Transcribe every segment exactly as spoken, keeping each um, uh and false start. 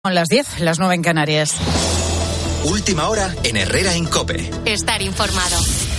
Son las diez, las nueve en Canarias. Última hora en Herrera en COPE. Estar informado.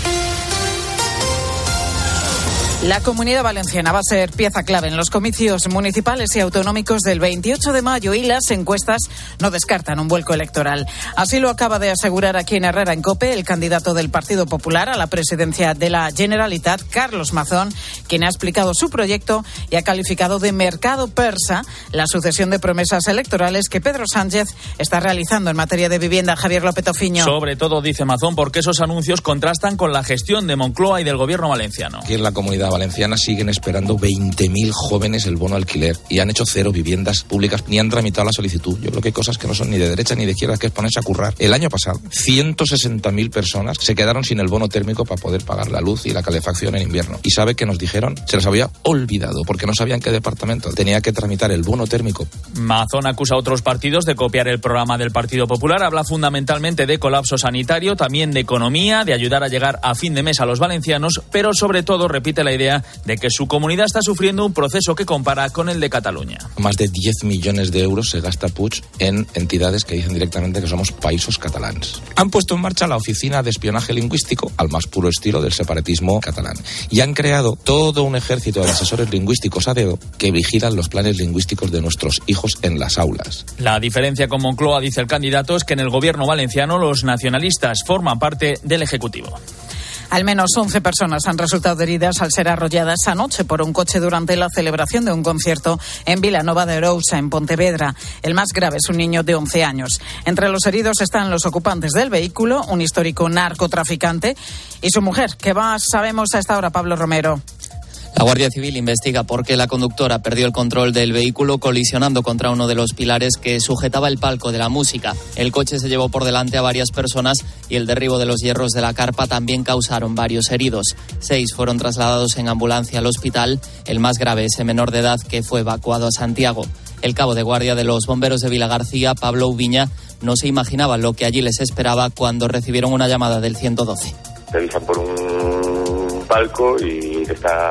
La Comunidad Valenciana va a ser pieza clave en los comicios municipales y autonómicos del veintiocho de mayo y las encuestas no descartan un vuelco electoral. Así lo acaba de asegurar aquí en Herrera en COPE el candidato del Partido Popular a la presidencia de la Generalitat, Carlos Mazón, quien ha explicado su proyecto y ha calificado de mercado persa la sucesión de promesas electorales que Pedro Sánchez está realizando en materia de vivienda. Javier López Ofiño. Sobre todo, dice Mazón, porque esos anuncios contrastan con la gestión de Moncloa y del gobierno valenciano. Aquí en la Comunidad Valenciana siguen esperando veinte mil jóvenes el bono alquiler y han hecho cero viviendas públicas ni han tramitado la solicitud. Yo creo que hay cosas que no son ni de derecha ni de izquierda, que es ponerse a currar. El año pasado, ciento sesenta mil personas se quedaron sin el bono térmico para poder pagar la luz y la calefacción en invierno. ¿Y sabe qué nos dijeron? Se les había olvidado porque no sabían qué departamento tenía que tramitar el bono térmico. Mazón acusa a otros partidos de copiar el programa del Partido Popular. Habla fundamentalmente de colapso sanitario, también de economía, de ayudar a llegar a fin de mes a los valencianos, pero sobre todo repite la idea de que su comunidad está sufriendo un proceso que compara con el de Cataluña. Más de diez millones de euros se gasta Puig en entidades que dicen directamente que somos països catalans. Han puesto en marcha la oficina de espionaje lingüístico al más puro estilo del separatismo catalán y han creado todo un ejército de asesores lingüísticos a dedo que vigilan los planes lingüísticos de nuestros hijos en las aulas. La diferencia con Moncloa, dice el candidato, es que en el gobierno valenciano los nacionalistas forman parte del Ejecutivo. Al menos once personas han resultado heridas al ser arrolladas anoche por un coche durante la celebración de un concierto en Vilanova de Arousa, en Pontevedra. El más grave es un niño de once años. Entre los heridos están los ocupantes del vehículo, un histórico narcotraficante, y su mujer. ¿Qué más sabemos a esta hora, Pablo Romero? La Guardia Civil investiga por qué la conductora perdió el control del vehículo colisionando contra uno de los pilares que sujetaba el palco de la música. El coche se llevó por delante a varias personas y el derribo de los hierros de la carpa también causaron varios heridos. Seis fueron trasladados en ambulancia al hospital, el más grave ese menor de edad que fue evacuado a Santiago. El cabo de guardia de los bomberos de Vilagarcía, Pablo Ubiña, no se imaginaba lo que allí les esperaba cuando recibieron una llamada del ciento doce. Te avisan por un palco y que está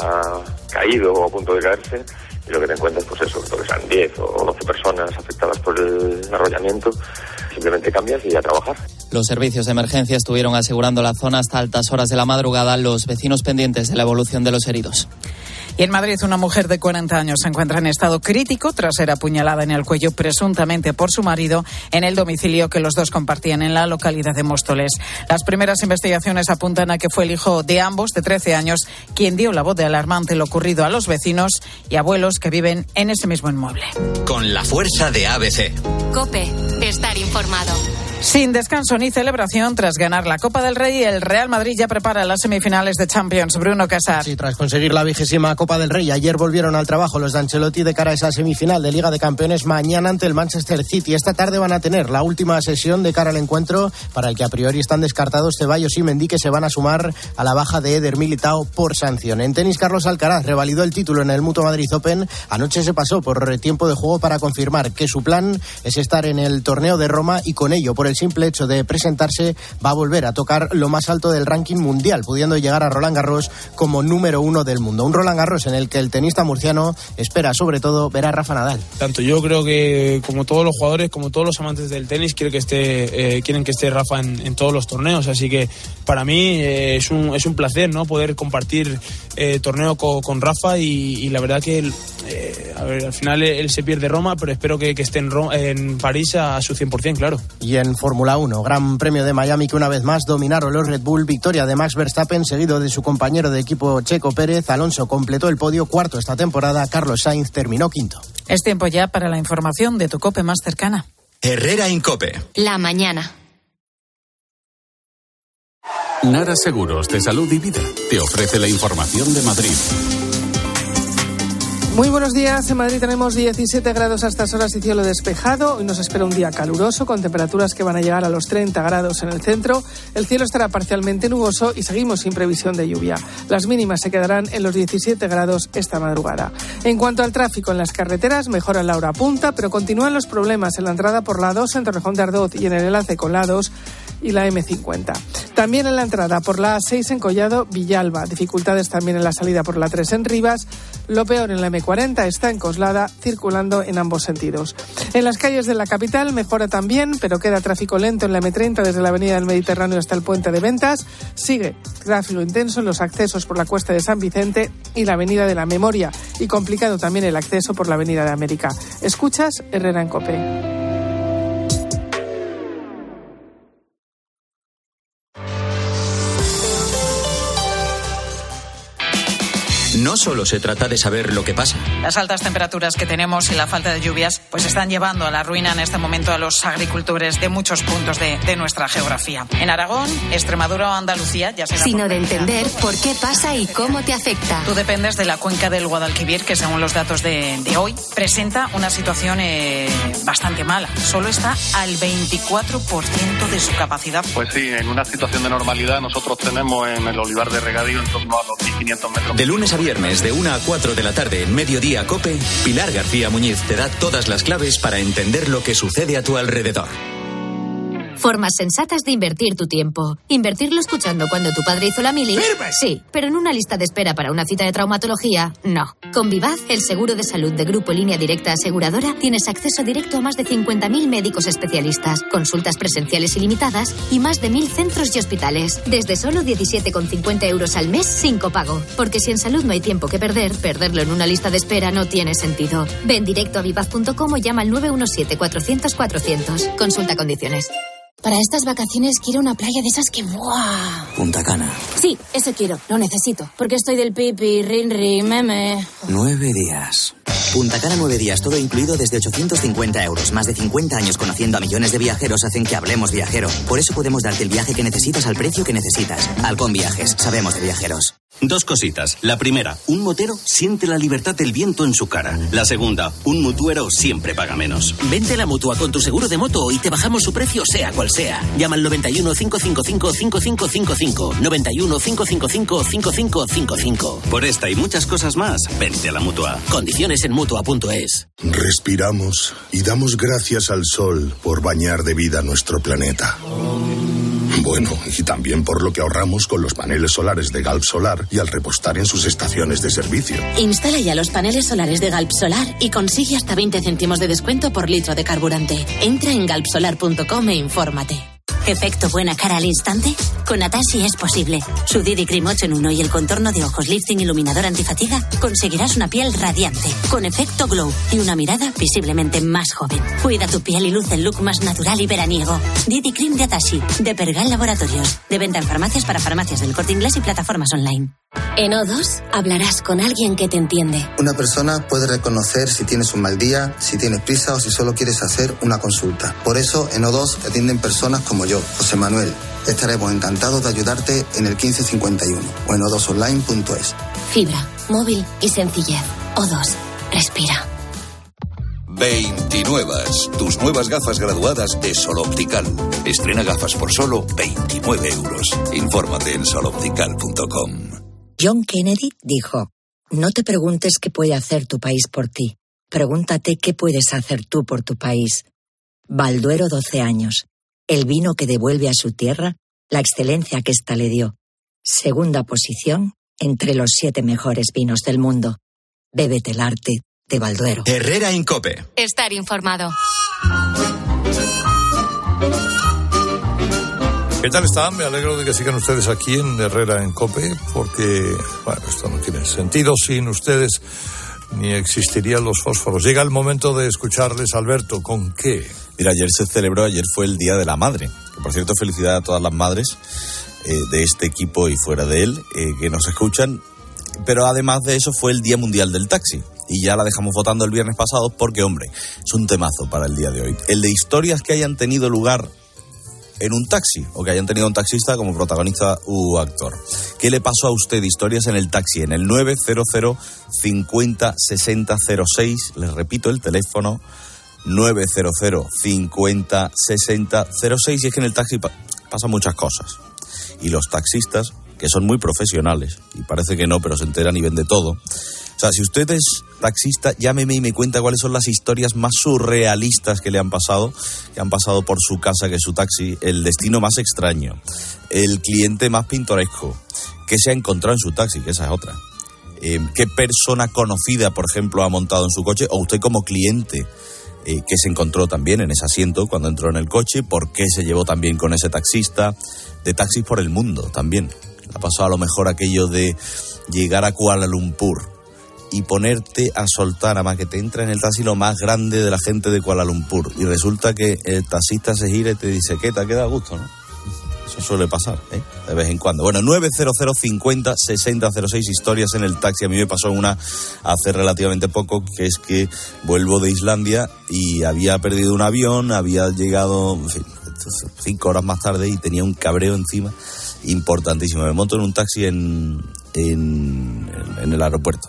caído o a punto de caerse y lo que te encuentras, pues eso, que sean diez o doce personas afectadas por el arrollamiento. Simplemente cambias y a trabajar. Los servicios de emergencia estuvieron asegurando la zona hasta altas horas de la madrugada, los vecinos pendientes de la evolución de los heridos. Y en Madrid, una mujer de cuarenta años se encuentra en estado crítico tras ser apuñalada en el cuello presuntamente por su marido en el domicilio que los dos compartían en la localidad de Móstoles. Las primeras investigaciones apuntan a que fue el hijo de ambos, de trece años, quien dio la voz de alarma ante lo ocurrido a los vecinos y abuelos que viven en ese mismo inmueble. Con la fuerza de A B C. COPE. Estar informado. Sin descanso ni celebración, tras ganar la Copa del Rey, el Real Madrid ya prepara las semifinales de Champions. Bruno Casar. Sí, tras conseguir la vigésima Copa del Rey, ayer volvieron al trabajo los de Ancelotti de cara a esa semifinal de Liga de Campeones mañana ante el Manchester City. Esta tarde van a tener la última sesión de cara al encuentro, para el que a priori están descartados Ceballos y Mendy, que se van a sumar a la baja de Eder Militao por sanción. En tenis, Carlos Alcaraz revalidó el título en el Mutua Madrid Open. Anoche se pasó por tiempo de juego para confirmar que su plan es estar en el torneo de Roma y con ello, por el simple hecho de presentarse, va a volver a tocar lo más alto del ranking mundial, pudiendo llegar a Roland Garros como número uno del mundo. Un Roland Garros en el que el tenista murciano espera sobre todo ver a Rafa Nadal. Tanto yo creo que como todos los jugadores, como todos los amantes del tenis, quiero que esté, eh, quieren que esté Rafa en, en todos los torneos, así que para mí eh, es un es un placer, ¿no?, poder compartir eh, torneo con, con Rafa y, y la verdad que él, eh, a ver, al final él se pierde Roma, pero espero que, que esté en, Roma, en París a, a su cien por ciento, claro. Y en Fórmula uno, Gran Premio de Miami, que una vez más dominaron los Red Bull. Victoria de Max Verstappen, seguido de su compañero de equipo Checo Pérez. Alonso completó el podio, cuarto esta temporada. Carlos Sainz terminó quinto. Es tiempo ya para la información de tu COPE más cercana. Herrera en COPE. La mañana. Nara Seguros de Salud y Vida te ofrece la información de Madrid. Muy buenos días. En Madrid tenemos diecisiete grados a estas horas y cielo despejado. Hoy nos espera un día caluroso con temperaturas que van a llegar a los treinta grados en el centro. El cielo estará parcialmente nuboso y seguimos sin previsión de lluvia. Las mínimas se quedarán en los diecisiete grados esta madrugada. En cuanto al tráfico en las carreteras, mejora la hora punta, pero continúan los problemas en la entrada por la dos en Torrejón de Ardoz y en el enlace con la dos y la eme cincuenta. También en la entrada por la A seis en Collado Villalba. Dificultades también en la salida por la tres en Rivas. Lo peor en la eme cuarenta está en Coslada, circulando en ambos sentidos. En las calles de la capital mejora también, pero queda tráfico lento en la eme treinta desde la avenida del Mediterráneo hasta el puente de Ventas. Sigue tráfico intenso en los accesos por la cuesta de San Vicente y la avenida de la Memoria. Y complicado también el acceso por la avenida de América. Escuchas Herrera en COPE. No solo se trata de saber lo que pasa. Las altas temperaturas que tenemos y la falta de lluvias pues están llevando a la ruina en este momento a los agricultores de muchos puntos de, de nuestra geografía. En Aragón, Extremadura o Andalucía, ya será... Sino de entender por qué pasa y cómo te afecta. Tú dependes de la cuenca del Guadalquivir, que según los datos de, de hoy, presenta una situación eh, bastante mala. Solo está al veinticuatro por ciento de su capacidad. Pues sí, en una situación de normalidad nosotros tenemos en el olivar de regadío en torno a los mil quinientos metros. De lunes a viernes de una a cuatro de la tarde en Mediodía COPE, Pilar García Muñiz te da todas las claves para entender lo que sucede a tu alrededor. Formas sensatas de invertir tu tiempo. Invertirlo escuchando cuando tu padre hizo la mili. ¡Firme! Sí, pero en una lista de espera para una cita de traumatología, no. Con Vivaz, el seguro de salud de Grupo Línea Directa Aseguradora, tienes acceso directo a más de cincuenta mil médicos especialistas, consultas presenciales ilimitadas y más de mil centros y hospitales. Desde solo diecisiete con cincuenta euros al mes sin copago. Porque si en salud no hay tiempo que perder, perderlo en una lista de espera no tiene sentido. Ven directo a vivaz punto com o llama al nueve uno siete, cuatrocientos, cuatrocientos. Consulta condiciones. Para estas vacaciones quiero una playa de esas que... ¡buah! Punta Cana. Sí, eso quiero, lo necesito. Porque estoy del pipi, rinri, meme... Nueve días. Punta Cana nueve días, todo incluido desde ochocientos cincuenta euros. Más de cincuenta años conociendo a millones de viajeros hacen que hablemos viajero. Por eso podemos darte el viaje que necesitas al precio que necesitas. Halcón Viajes, sabemos de viajeros. Dos cositas. La primera, un motero siente la libertad del viento en su cara. La segunda, un mutuero siempre paga menos. Vente a la Mutua con tu seguro de moto y te bajamos su precio sea cual sea. Llama al noventa y uno, cincuenta y cinco, cincuenta y cinco cincuenta y cinco. noventa y uno, cincuenta y cinco, cincuenta y cinco cincuenta y cinco. Por esta y muchas cosas más, vente a la Mutua. Condiciones en mutua punto es. Respiramos y damos gracias al sol por bañar de vida nuestro planeta. Bueno, y también por lo que ahorramos con los paneles solares de Galp Solar y al repostar en sus estaciones de servicio. Instala ya los paneles solares de Galp Solar y consigue hasta veinte céntimos de descuento por litro de carburante. Entra en galp solar punto com e infórmate. ¿Efecto buena cara al instante? Con Atashi es posible. Su D D Cream ocho en uno y el contorno de ojos lifting iluminador antifatiga conseguirás una piel radiante, con efecto glow y una mirada visiblemente más joven. Cuida tu piel y luce el look más natural y veraniego. D D Cream de Atashi, de Pergal Laboratorios. De venta en farmacias para farmacias del Corte Inglés y plataformas online. En O dos hablarás con alguien que te entiende. Una persona puede reconocer si tienes un mal día, si tienes prisa o si solo quieres hacer una consulta. Por eso en O dos atienden personas como yo, José Manuel. Estaremos encantados de ayudarte en el quince cincuenta y uno o en o dos online punto es. Fibra, móvil y sencillez. O dos, respira. veintinuevas, tus nuevas gafas graduadas de Sol Optical. Estrena gafas por solo veintinueve euros. Infórmate en sol optical punto com. John Kennedy dijo: no te preguntes qué puede hacer tu país por ti. Pregúntate qué puedes hacer tú por tu país. Balduero doce años. El vino que devuelve a su tierra la excelencia que ésta le dio. Segunda posición entre los siete mejores vinos del mundo. Bébete el arte de Balduero. Herrera en COPE. Estar informado. ¿Qué tal están? Me alegro de que sigan ustedes aquí en Herrera en COPE, porque, bueno, esto no tiene sentido sin ustedes, ni existirían los fósforos. Llega el momento de escucharles, Alberto, ¿con qué? Mira, ayer se celebró, ayer fue el Día de la Madre, que por cierto, felicidad a todas las madres eh, de este equipo y fuera de él, eh, que nos escuchan, pero además de eso fue el Día Mundial del Taxi, y ya la dejamos votando el viernes pasado porque, hombre, es un temazo para el día de hoy. El de historias que hayan tenido lugar en un taxi, o que hayan tenido un taxista como protagonista u actor. ¿Qué le pasó a usted? Historias en el taxi, en el nueve cero cero, cincuenta, sesenta, cero seis, les repito el teléfono, nueve cero cero, cincuenta, sesenta, cero seis, y es que en el taxi pa- pasan muchas cosas. Y los taxistas, que son muy profesionales, y parece que no, pero se enteran y ven de todo. O sea, si usted es taxista, llámeme y me cuenta cuáles son las historias más surrealistas que le han pasado, que han pasado por su casa, que es su taxi, el destino más extraño, el cliente más pintoresco, que se ha encontrado en su taxi, que esa es otra. Eh, ¿Qué persona conocida, por ejemplo, ha montado en su coche? O usted como cliente, eh, ¿qué se encontró también en ese asiento cuando entró en el coche? ¿Por qué se llevó también con ese taxista? De taxis por el mundo también. Ha pasado a lo mejor aquello de llegar a Kuala Lumpur y ponerte a soltar, a más que te entra en el taxi lo más grande de la gente de Kuala Lumpur. Y resulta que el taxista se gira y te dice, ¿qué? ¿Te queda a gusto, no? Eso suele pasar, ¿eh? De vez en cuando. Bueno, nueve cero cero cincuenta sesenta cero seis historias en el taxi. A mí me pasó una hace relativamente poco, que es que vuelvo de Islandia y había perdido un avión, había llegado, en fin, cinco horas más tarde y tenía un cabreo encima importantísimo. Me monto en un taxi en, en, en el aeropuerto.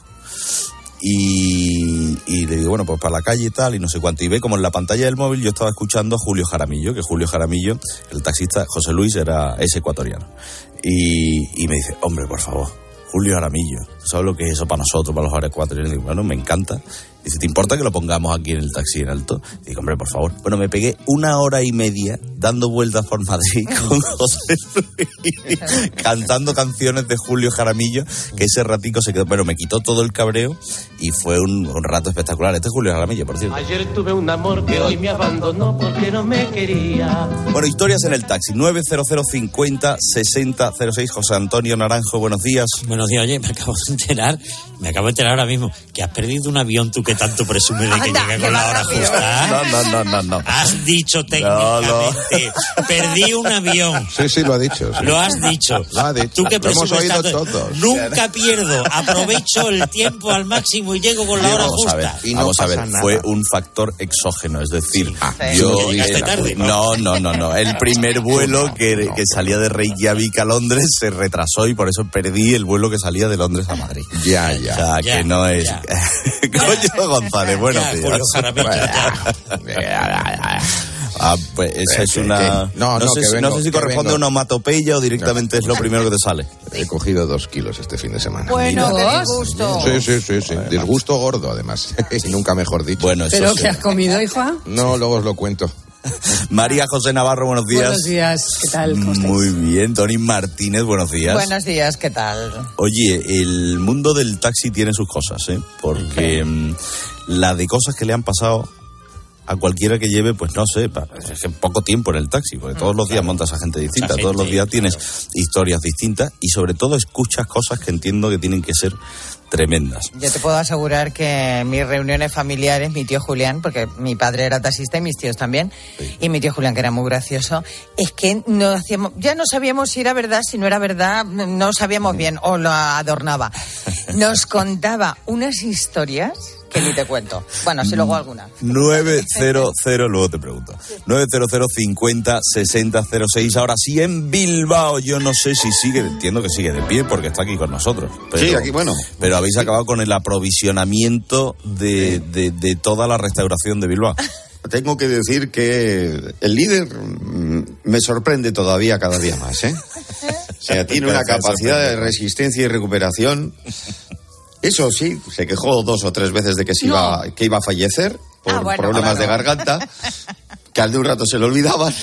Y, y le digo, bueno, pues para la calle y tal, y no sé cuánto. Y ve como en la pantalla del móvil yo estaba escuchando a Julio Jaramillo, que Julio Jaramillo, el taxista José Luis, era es ecuatoriano. Y, y me dice, hombre, por favor, Julio Jaramillo, ¿sabes lo que es eso para nosotros, para los ecuatorianos? Y digo, bueno, me encanta. Dice, ¿te importa que lo pongamos aquí en el taxi en alto? Y digo, hombre, por favor. Bueno, me pegué una hora y media dando vueltas por Madrid con José Luis, cantando canciones de Julio Jaramillo, que ese ratico se quedó, pero me quitó todo el cabreo y fue un, un rato espectacular. Este es Julio Jaramillo, por cierto. Ayer tuve un amor que hoy me abandonó porque no me quería. Bueno, historias en el taxi. nueve cero cero cincuenta sesenta cero seis. José Antonio Naranjo, buenos días. Buenos días, oye, me acabo de enterar, me acabo de enterar ahora mismo que has perdido un avión tú que tanto presumes de que Anda, llega con la hora justa. No, no, no, no, no. Has dicho técnicamente, no, no. Perdí un avión. Sí, sí, lo ha dicho. Sí. Lo has dicho. Lo ha dicho. Tú que lo hemos presumes oído tanto, todos. nunca pierdo, aprovecho el tiempo al máximo y llego con la hora vamos justa. A ver, y no vamos a ver, nada. fue un factor exógeno, es decir, Sí. Ah, yo sí, llegaste era- tarde, ¿no? no, no, no, no, el primer vuelo que, que salía de Reykjavik a Londres se retrasó y por eso perdí el vuelo que salía de Londres a Madrid. Ya, ya. O sea, Ya, que no es... ya. Coño, González, buenos Ya, días. Julio Jaramillo, ya. Ah, pues esa es Eh, una... que- no, no, sé, que si, vengo, no sé si que corresponde vengo. a una onomatopeya o directamente es lo primero que te sale. He cogido dos kilos este fin de semana. Bueno, qué disgusto. Sí, sí, sí, sí. Disgusto gordo, además. Nunca mejor dicho. Bueno, eso ¿Pero sí. qué has comido, hija? No, luego os lo cuento. María José Navarro, buenos días. Buenos días, ¿qué tal? ¿Cómo estáis? Muy bien. Tony Martínez, buenos días. Buenos días, ¿qué tal? Oye, el mundo del taxi tiene sus cosas, ¿eh? Porque mm, la de cosas que le han pasado a cualquiera que lleve, pues no sé, pa- es que poco tiempo en el taxi, porque todos los días montas a gente distinta, Mucha todos los gente, días tienes historias distintas y sobre todo escuchas cosas que entiendo que tienen que ser tremendas. Yo te puedo asegurar que en mis reuniones familiares, mi tío Julián, porque mi padre era taxista y mis tíos también, sí. Y mi tío Julián, que era muy gracioso, es que no hacíamos, ya no sabíamos si era verdad, si no era verdad, no sabíamos bien, o lo adornaba. Nos contaba unas historias que ni te cuento. Bueno, si luego alguna. nueve cero cero, luego te pregunto. nueve cero cero cincuenta sesenta cero seis. Ahora sí, en Bilbao, yo no sé si sigue, entiendo que sigue de pie porque está aquí con nosotros. Pero, Sí, aquí, bueno. Pero habéis acabado con el aprovisionamiento de, de, de toda la restauración de Bilbao. Tengo que decir que el líder mm, me sorprende todavía cada día más, ¿eh? O sea, tiene una capacidad de resistencia y recuperación. Eso sí, se quejó dos o tres veces de que se iba, que iba a fallecer por Ah, bueno, problemas claro. de garganta, que al de un rato se le olvidaban.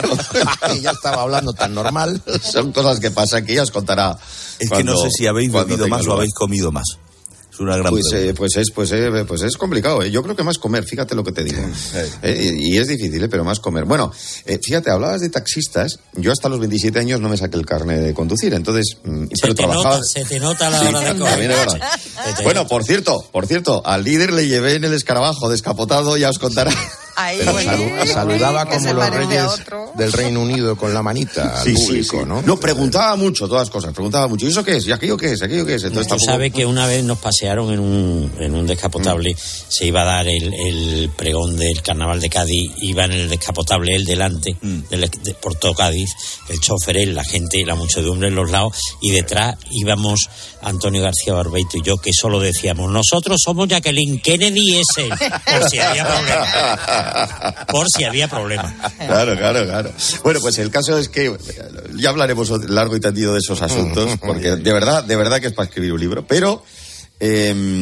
Y ya estaba hablando tan normal. Son cosas que pasan, que ella os contará. Es cuando- que no sé si habéis cuando bebido tenga más o lugar. habéis comido más. Es una gran Pues, pregunta. eh, pues es pues, eh, pues es complicado. ¿eh? Yo creo que más comer, fíjate lo que te digo. Eh, y es difícil, ¿eh? Pero más comer. Bueno, eh, fíjate, hablabas de taxistas. Yo hasta los veintisiete años no me saqué el carnet de conducir, entonces... mm, Se pero te, trabajaba... nota, se te nota a la Sí, hora de también comer. es verdad. Se te Bueno, nota. por cierto, por cierto, al líder le llevé en el escarabajo descapotado, ya os contará. Ahí, Pero salu- saludaba que se como los parece a reyes otro. del Reino Unido con la manita al Sí, sí, público, sí. ¿no? No, preguntaba mucho, todas cosas, preguntaba mucho. ¿Y eso qué es? ¿Y aquello qué es? ¿Y aquello qué es? Entonces Tú tampoco... sabes que una vez nos pasearon en un, en un descapotable, se iba a dar el, el pregón del Carnaval de Cádiz, iba en el descapotable él delante, del, de, por todo Cádiz, el chofer, él, la gente, la muchedumbre en los lados, y detrás íbamos Antonio García Barbeito y yo, que solo decíamos, nosotros somos Jacqueline Kennedy, es él, por si había problema. Por si había problema. Claro, claro, claro. Bueno, pues el caso es que ya hablaremos largo y tendido de esos asuntos, porque de verdad, de verdad que es para escribir un libro, pero eh,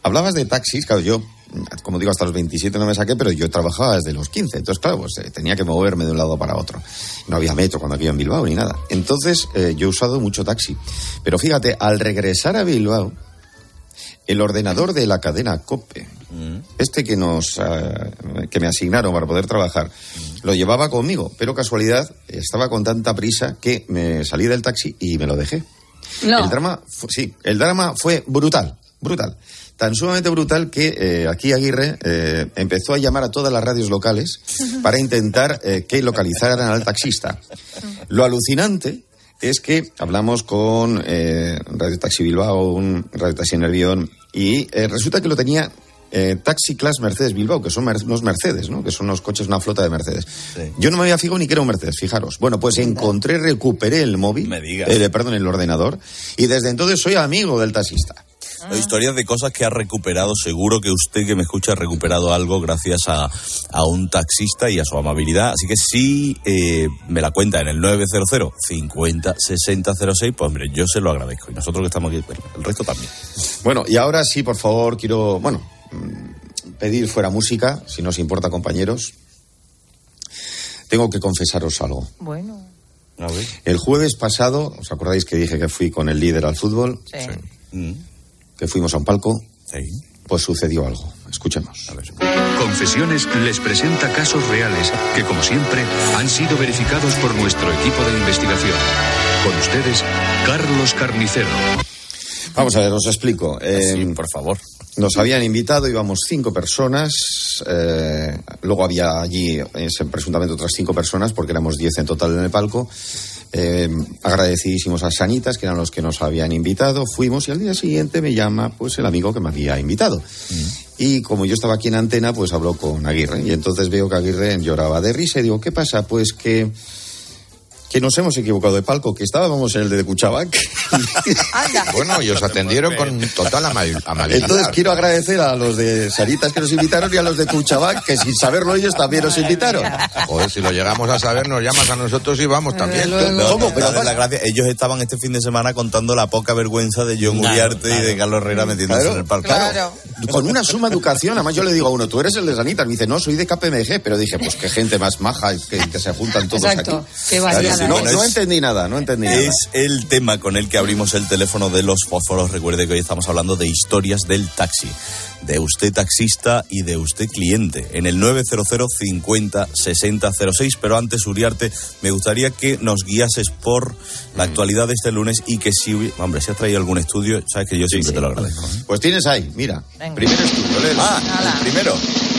hablabas de taxis, claro, yo, como digo, hasta los veintisiete no me saqué, pero yo trabajaba desde los quince, entonces, claro, pues eh, tenía que moverme de un lado para otro. No había metro cuando aquí en Bilbao ni nada. Entonces, eh, yo he usado mucho taxi. Pero fíjate, al regresar a Bilbao, el ordenador de la cadena COPE, mm. este que nos uh, que me asignaron para poder trabajar, mm. lo llevaba conmigo, pero casualidad, estaba con tanta prisa que me salí del taxi y me lo dejé. No. El drama, fu- sí, el drama fue brutal, brutal. Tan sumamente brutal que eh, aquí Aguirre eh, empezó a llamar a todas las radios locales para intentar eh, que localizaran al taxista. Lo alucinante es que hablamos con eh, Radio Taxi Bilbao, un Radio Taxi Nervión, y eh, resulta que lo tenía eh, Taxi Class Mercedes Bilbao, que son mer- unos Mercedes, ¿no? Que son unos coches, una flota de Mercedes. Sí. Yo no me había fijado ni que era un Mercedes, fijaros. Bueno, pues encontré, recuperé el móvil, me digas. Eh, perdón, el ordenador, y desde entonces soy amigo del taxista. Ah. Historias de cosas que ha recuperado. Seguro que usted que me escucha ha recuperado algo gracias a, a un taxista y a su amabilidad. Así que si eh, me la cuenta en el nueve cero cero cincuenta sesenta cero seis, pues hombre, yo se lo agradezco. Y nosotros que estamos aquí, el resto también. Bueno, y ahora sí, por favor, quiero, bueno, pedir fuera música, si no os importa, compañeros. Tengo que confesaros algo. Bueno. A ver. El jueves pasado, ¿os acordáis que dije que fui con el líder al fútbol? Sí. Sí. Mm. Que fuimos a un palco, sí. Pues sucedió algo. Escuchemos. A ver. Confesiones les presenta casos reales que, como siempre, han sido verificados por nuestro equipo de investigación. Con ustedes, Carlos Carnicero. Vamos a ver, os explico. Eh, sí, por favor. Nos habían invitado, íbamos cinco personas, eh, luego había allí eh, presuntamente otras cinco personas, porque éramos diez en total en el palco. Eh, agradecidísimos a Sanitas, que eran los que nos habían invitado, fuimos y al día siguiente me llama pues el amigo que me había invitado. Mm. Y como yo estaba aquí en antena, pues habló con Aguirre, y entonces veo que Aguirre lloraba de risa y digo, ¿qué pasa? Pues que... que nos hemos equivocado de palco, que estábamos en el de Cuchabank. Bueno, y os atendieron con total amabilidad. Entonces quiero agradecer a los de Sanitas que nos invitaron y a los de Cuchabank, que sin saberlo ellos también nos invitaron. Joder, si lo llegamos a saber, nos llamas a nosotros y vamos también. No, ¿Cómo? Pero la gracia, ellos estaban este fin de semana contando la poca vergüenza de John claro, Uriarte claro. y de Carlos Herrera metiéndose claro, en el palco. Claro. Con una suma educación, además yo le digo a uno, tú eres el de Sanitas, me dice, no, soy de K P M G, pero dije, pues qué gente más maja que, que se juntan todos Exacto. aquí. Qué claro, no, no entendí nada, no entendí nada. Es el tema con el que abrimos el teléfono de los fósforos. Recuerde que hoy estamos hablando de historias del taxi, de usted taxista y de usted cliente, en el nueve cero cero cincuenta sesenta cero seis. Pero antes, Uriarte, me gustaría que nos guiases por la actualidad de este lunes y que si, hombre, si has traído algún estudio, sabes que yo siempre sí, sí. te lo agradezco. ¿eh? Pues tienes ahí, mira, Venga. primer estudio, léelo. Ah, el primero.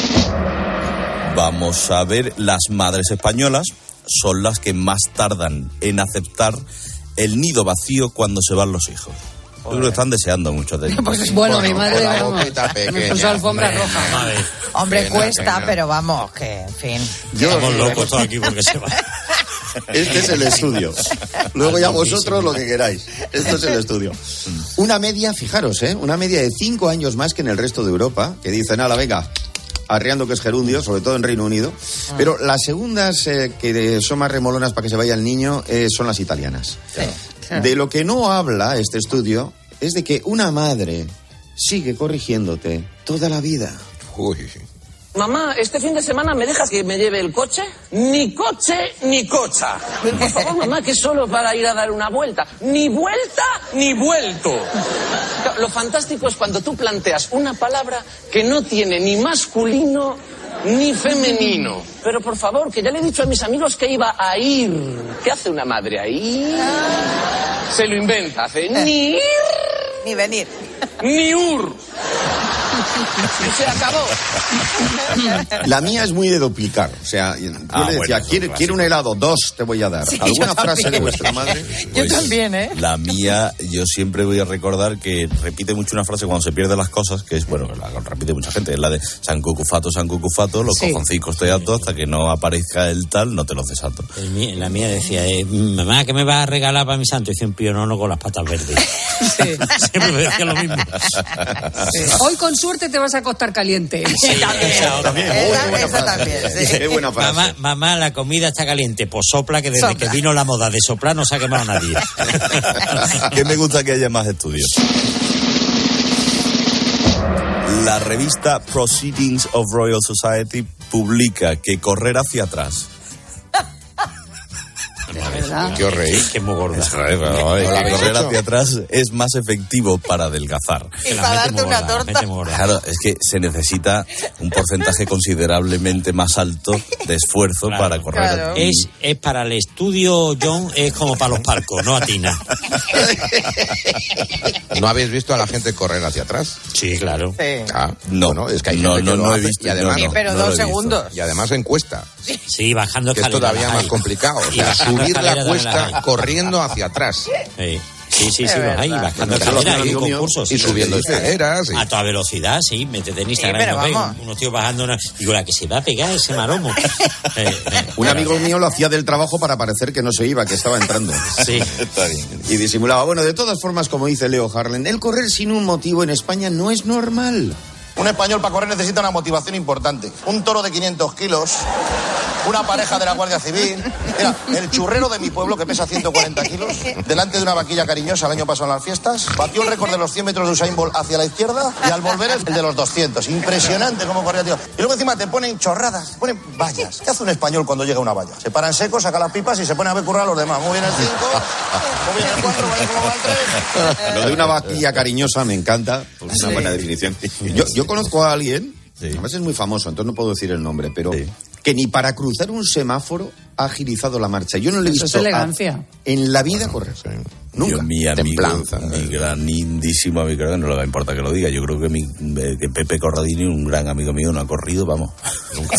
Vamos a ver, las madres españolas son las que más tardan en aceptar el nido vacío cuando se van los hijos. Yo creo que están deseando mucho de ellos. Pues bueno, bueno, mi madre, vamos, me puso alfombra roja. Madre. Hombre, pena, cuesta, pena. Pero vamos, que en fin. Yo, Estamos locos todos aquí porque se va. Este es el estudio. Luego ya vosotros lo que queráis. Esto es el estudio. Una media, fijaros, ¿eh? Una media de cinco años más que en el resto de Europa, que dicen, ala, venga, arreando que es gerundio, sobre todo en Reino Unido. Ah. Pero las segundas eh, que son más remolonas para que se vaya el niño eh, son las italianas. Sí. De lo que no habla este estudio es de que una madre sigue corrigiéndote toda la vida. Uy. Mamá, ¿este fin de semana me dejas que me lleve el coche? Ni coche, ni cocha. Pero por favor, mamá, que es solo para ir a dar una vuelta. Ni vuelta, ni vuelto. Lo fantástico es cuando tú planteas una palabra que no tiene ni masculino ni femenino. Pero por favor, que ya le he dicho a mis amigos que iba a ir. ¿Qué hace una madre ahí? Se lo inventa, hace ni ir... Ni venir. Ni ur. Y se acabó. La mía es muy de duplicar. O sea, yo ah, le decía, bueno, ¿quiere, ¿quiere un helado? Dos te voy a dar. Sí, ¿alguna frase de vuestra madre? Pues, yo también, ¿eh? La mía, yo siempre voy a recordar que repite mucho una frase cuando se pierden las cosas, que es, bueno, la repite mucha gente, es la de San Cucufato, San Cucufato, los sí. cojoncicos te ato hasta que no aparezca el tal, no te los desato. El, la mía decía, eh, mamá, ¿qué me vas a regalar para mi santo? Y dice un pionono con las patas verdes. Sí. Siempre me decía lo mismo. Sí. Hoy con suerte te vas a acostar caliente. Sí, también. Esa, también. Esa, esa también. Sí. Qué buena frase. Mamá, mamá, la comida está caliente. Pues sopla, que desde sopla. Que vino la moda de soplar no se ha quemado nadie. Que me gusta que haya más estudios. La revista Proceedings of Royal Society publica que correr hacia atrás. ¿Qué os reís? Que es muy gorda. Es raro, ¿no? Es que correr hacia atrás es más efectivo para adelgazar. Y para darte una torta. Claro, es que se necesita un porcentaje considerablemente más alto de esfuerzo claro, para correr. Claro. Es, es para el estudio, John, es como para los palcos, no a Tina. ¿No habéis visto a la gente correr hacia atrás? Sí, claro. Sí. Ah, no, bueno, es que hay no, gente no, que lo no hace he visto. Y además, sí, pero no, dos no segundos. Y además encuesta. Sí, bajando que es todavía más complicado. O sea, subir la cuesta corriendo hacia atrás. Sí. Sí, sí, sí, los hay, bajando escaleras, hay concursos. Y subiendo escaleras. A toda velocidad, sí, métete en Instagram, sí, pero no ven, vamos. unos tíos bajando una... Digo, la que se va a pegar ese maromo. eh, eh, Un amigo mío lo hacía del trabajo para parecer que no se iba, que estaba entrando. Sí. Está bien. Y disimulaba. Bueno, de todas formas, como dice Leo Harlan, el correr sin un motivo en España no es normal. Un español para correr necesita una motivación importante. Un toro de quinientos kilos, una pareja de la Guardia Civil. Mira, el churrero de mi pueblo, que pesa ciento cuarenta kilos, delante de una vaquilla cariñosa el año pasado en las fiestas, batió el récord de los cien metros de Usain Bolt hacia la izquierda y al volver el de los doscientos. Impresionante cómo corría, tío. Y luego encima te ponen chorradas, te ponen vallas. ¿Qué hace un español cuando llega a una valla? Se para en seco, saca las pipas y se pone a ver currar a los demás. Muy bien el cinco, muy bien el cuatro, vale como va el tres. Lo de una vaquilla cariñosa me encanta, porque es una Sí. buena definición. Yo, yo conozco a alguien, sí. además es muy famoso, entonces no puedo decir el nombre, pero sí. que ni para cruzar un semáforo ha agilizado la marcha. Yo no le he Eso visto es elegancia. a, en la vida correr. Sí. Nunca. Yo, mi amigo, Templanza. mi grandísimo amigo, creo que no le va a importar que lo diga. Yo creo que, mi, eh, que Pepe Corradini, un gran amigo mío, no ha corrido, vamos, nunca.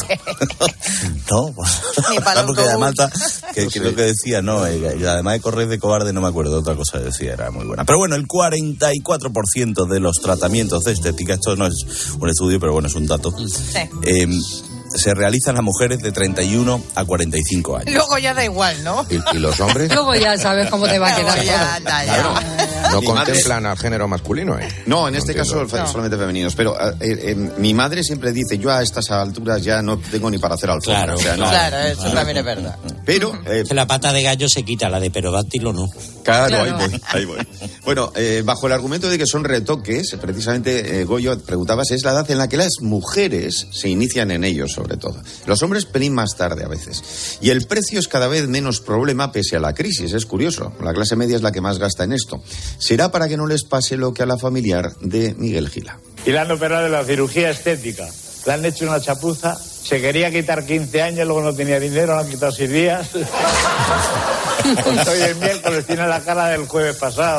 No, Ni para el porque además, autobús. que, No que sé. lo que decía, no, eh, y además de correr de cobarde, no me acuerdo de otra cosa que decía, era muy buena. Pero bueno, el cuarenta y cuatro por ciento de los tratamientos de estética, esto no es un estudio, pero bueno, es un dato, Sí. eh, se realizan a mujeres de treinta y uno a cuarenta y cinco años. Luego ya da igual, ¿no? ¿Y, y los hombres? Luego ya sabes cómo te va a Luego quedar. ya, todo. da, ya. No Mi madre- contemplan al género masculino, ¿eh? No, en este No caso entiendo. fe- solamente femeninos. Pero eh, eh, mi madre siempre dice, yo a estas alturas ya no tengo ni para hacer alfombra. Claro, o sea, no. Claro, eso también es verdad. Pero... eh, Que la pata de gallo se quita, la de perodáctilo no. Claro, Claro. ahí voy, ahí voy. Bueno, eh, bajo el argumento de que son retoques, precisamente, eh, Goyo, preguntabas, es la edad en la que las mujeres se inician en ellos, sobre todo. Los hombres pelín más tarde a veces. Y el precio es cada vez menos problema pese a la crisis, es curioso. La clase media es la que más gasta en esto. ¿Será para que no les pase lo que a la familiar de Miguel Gila? Y la han operado de la cirugía estética. Le han hecho una chapuza. Se quería quitar quince años, luego no tenía dinero, le han quitado seis días. Hoy en miércoles tiene la cara del jueves pasado.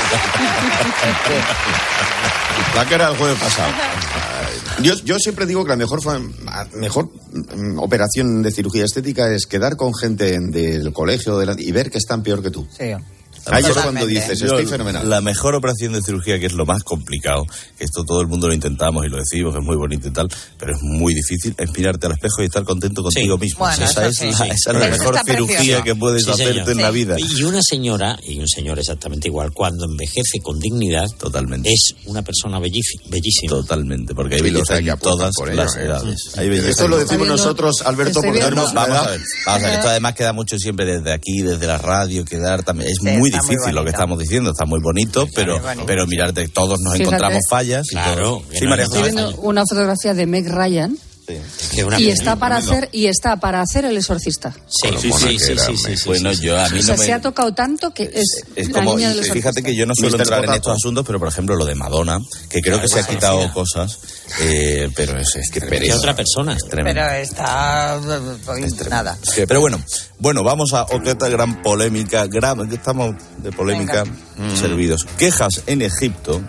La cara del jueves pasado. Yo, yo siempre digo que la mejor, fa- mejor mm, operación de cirugía estética es quedar con gente en- del colegio de la- y ver que están peor que tú. Sí. Ahí es Totalmente. cuando dices, estoy fenomenal. La mejor operación de cirugía, que es lo más complicado, que esto todo el mundo lo intentamos y lo decimos, que es muy bonito y tal, pero es muy difícil, es mirarte al espejo y estar contento contigo mismo. Bueno, esa, eso es sí, la, sí. esa es la Eso mejor está cirugía precioso. que puedes Sí, hacerte señor. en la vida. Y una señora, y un señor exactamente igual, cuando envejece con dignidad, Totalmente. es una persona bellifi- bellísima. Totalmente, porque hay Sí, los belleza hay que en apuestan todas por ello, las ¿eh? edades. Hay belleza Esto en lo todas. decimos viendo- nosotros, Alberto, estoy porque viendo- tenemos Vamos edad. a ver, vamos a ver, esto además queda mucho siempre desde aquí, desde la radio, quedar también. Es Sí, muy está muy difícil lo que bonito. estamos diciendo, está muy bonito, pero, muy bonito. pero mirarte, todos nos Fíjate. encontramos fallas. y Claro, todo. que Sí, no María hay- José. Estoy viendo una fotografía de Meg Ryan Que una y pena. está para hacer y está para hacer El Exorcista. Sí, Con sí, lo mona sí, que sí, era, sí, me- sí, sí, Bueno, sí, yo a mí O sea, no me... se ha tocado tanto que es, Es la como, niña del Exorcista. fíjate que yo no suelo mister entrar en Potato. estos asuntos, pero por ejemplo lo de Madonna, que creo Claro, que se ha esa quitado conocida. cosas, eh, pero es, es que Que pereza. otra persona. Es tremendo. Pero está... Nada. Pero bueno, bueno, vamos a otra gran polémica, gran, estamos de polémica servidos. Quejas en Egipto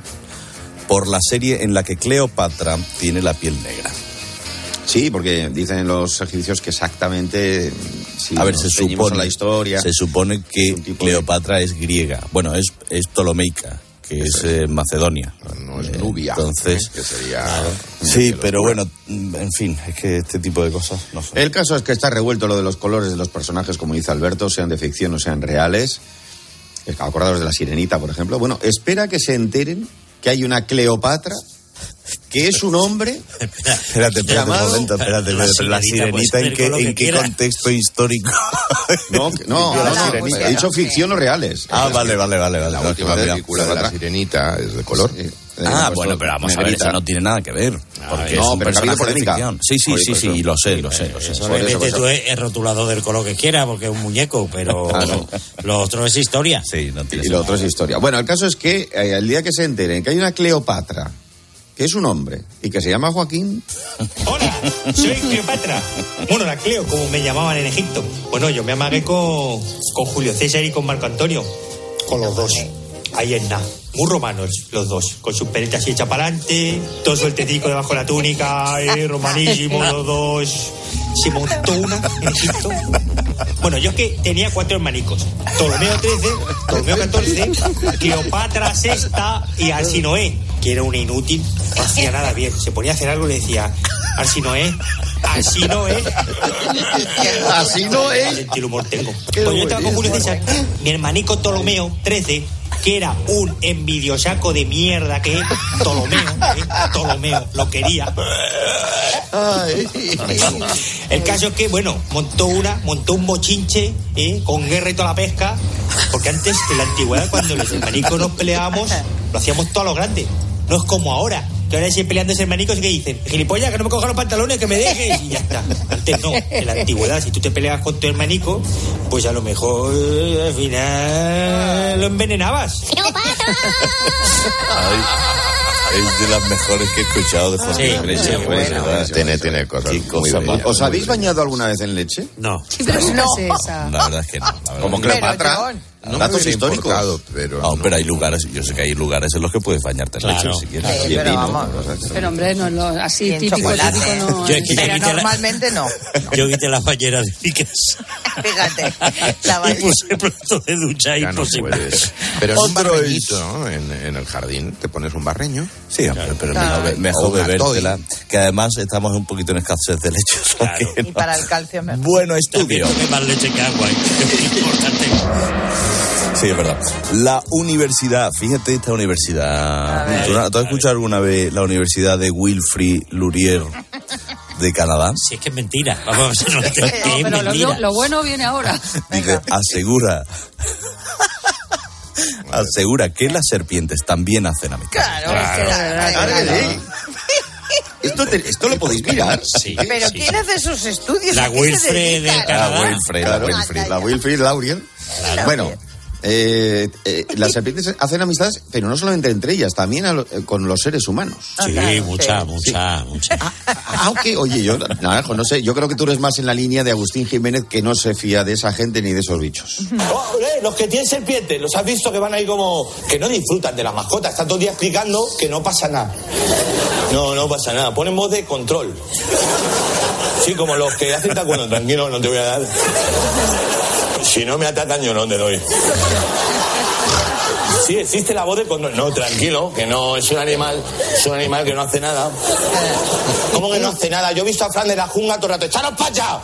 por la serie en la que Cleopatra tiene la piel negra. Sí, porque dicen los egipcios que exactamente, si A ver, nos se ceñimos supone, a la historia, se supone que un tipo Cleopatra es griega. Bueno, es, es ptolomeica, que es eh, Macedonia. No es Eh, Nubia, Entonces, ¿eh? que sería... sí, que pero locura. bueno, en fin, es que este tipo de cosas no son. El caso es que está revuelto lo de los colores de los personajes, como dice Alberto, sean de ficción o sean reales. Acordados de la Sirenita, por ejemplo. Bueno, espera que se enteren que hay una Cleopatra que es un hombre. Espérate, espérate llamado- un momento, espérate, La espérate, la Sirenita, sirenita, puede ¿en ser qué, con lo que en qué quiera. contexto histórico? No, que- no, La no, no, Sirenita. he dicho ficción o reales. Ah, vale, vale, vale, vale. La No, última que me ha película de la pillado. Sirenita es de color. Sí. Ah, bueno, pero vamos a ver, eso no tiene nada que ver. Porque no, es un pero ha habido personaje de polémica. ficción. Sí, sí, sí, sí, lo sé, lo sé, lo sé. Solamente tú eres rotulador del color que quiera, porque es un muñeco, pero Claro. lo otro es historia. Sí, no tiene Y lo otro es historia. Bueno, el caso es que eh, el día que se enteren que hay una Cleopatra, que es un hombre, y que se llama Joaquín... Hola, soy Cleopatra. Bueno, la Cleo, como me llamaban en Egipto. Bueno, yo me amagué con, con Julio César y con Marco Antonio. Con los dos. Ahí es nada. Muy romanos los dos. Con sus peretas así hechas para adelante. Todo sueltecico debajo de la túnica. Eh, romanísimos los dos. Se montó una en Egipto. Bueno, yo es que tenía cuatro hermanicos. Ptolomeo trece, Ptolomeo catorce, Cleopatra sexta y Arsinoé, que era una inútil, no hacía nada bien. Se ponía a hacer algo y le decía, Arsinoé, Arsinoé. Arsinoé. Gentil humor tengo. Pues yo estaba con Julio César, mi hermanico Ptolomeo trece, que era un envidiosaco de mierda que Ptolomeo, ¿eh? Ptolomeo, lo quería. El caso es que, bueno, montó una, montó un bochinche, ¿eh? Con guerra y toda la pesca, porque antes, en la antigüedad, cuando los hermanicos nos peleábamos, lo hacíamos todo a lo grande. No es como ahora, que ahora siguen peleando ese hermanicos y que dicen, gilipollas, que no me cojan los pantalones, que me dejes, y ya está. Antes no, en la antigüedad, si tú te peleabas con tu hermanico, pues a lo mejor al final lo envenenabas. Ay, es de las mejores que he escuchado de Jorge Sí, Iglesias, sí, pues, bueno, ¿verdad? tiene, tiene cosas Qué cosa muy más bellas. ¿Os habéis bonita. bañado alguna vez en leche? No. Sí, pero no es esa. La verdad es que no. la verdad Como es que Cleopatra. no. No datos me hubiera históricos. importado, pero no, pero hay lugares, yo sé que hay lugares en los que puedes bañarte en Claro. leche si quieres. Sí, Y en pero vino, vamos. cosas así. Pero hombre, no, no, así Y en típico, chocolate. típico no. Yo es que Pero yo quité la- normalmente no. Yo quité la bañera de mi casa Fíjate. La y puse plato de ducha Ya no imposible. puedes. Pero en un Otro barreñito, ¿no? En, en el jardín te pones un barreño. Sí, hombre, pero Claro. mejor, be- mejor O una bebértela, que además estamos un poquito en escasez de leche. o sea Claro. que Y no. para el calcio mejor. Bueno, También estudio. tomé más leche que agua. ¿eh? Es importante. Sí, es verdad. La universidad, fíjate esta universidad. ver. ¿Tú, no- tú has escuchado alguna vez la universidad de Wilfrid Laurier de Canadá? Si es que es mentira. Vamos a ver si no te- que es No, pero lo, mentira. lo bueno viene ahora. Dice, asegura. asegura que las serpientes también hacen amistad. Claro, es que la verdad, Claro que claro. sí. Esto, te- esto lo podéis mirar. Sí, Pero sí. ¿quién hace sus estudios? La ¿A qué se Wilfred de dedican? Canadá. La Wilfred, la Claro, Wilfred. la Wilfrid Laurier. Bueno, eh, eh, las serpientes hacen amistades, pero no solamente entre ellas, también a lo- eh, con los seres humanos. Sí, claro, mucha, sí. mucha, mucha. Aunque, oye, yo, Naranjo, no sé, yo creo que tú eres más en la línea de Agustín Jiménez, que no se fía de esa gente ni de esos bichos. Oh, eh, los que tienen serpientes, los has visto que van ahí como que no disfrutan de la mascota, están todo el día explicando que no pasa nada. No, no pasa nada, ponen voz de control. Sí, como los que hacen taekwondo, tranquilo, no te voy a dar. Si no me atacan, yo no te doy. Sí, existe la voz de control. No, tranquilo, que no, es un animal, es un animal que no hace nada. ¿Cómo que no hace nada? Yo he visto a Fran de la Jungla todo el rato, ¡echaros para allá!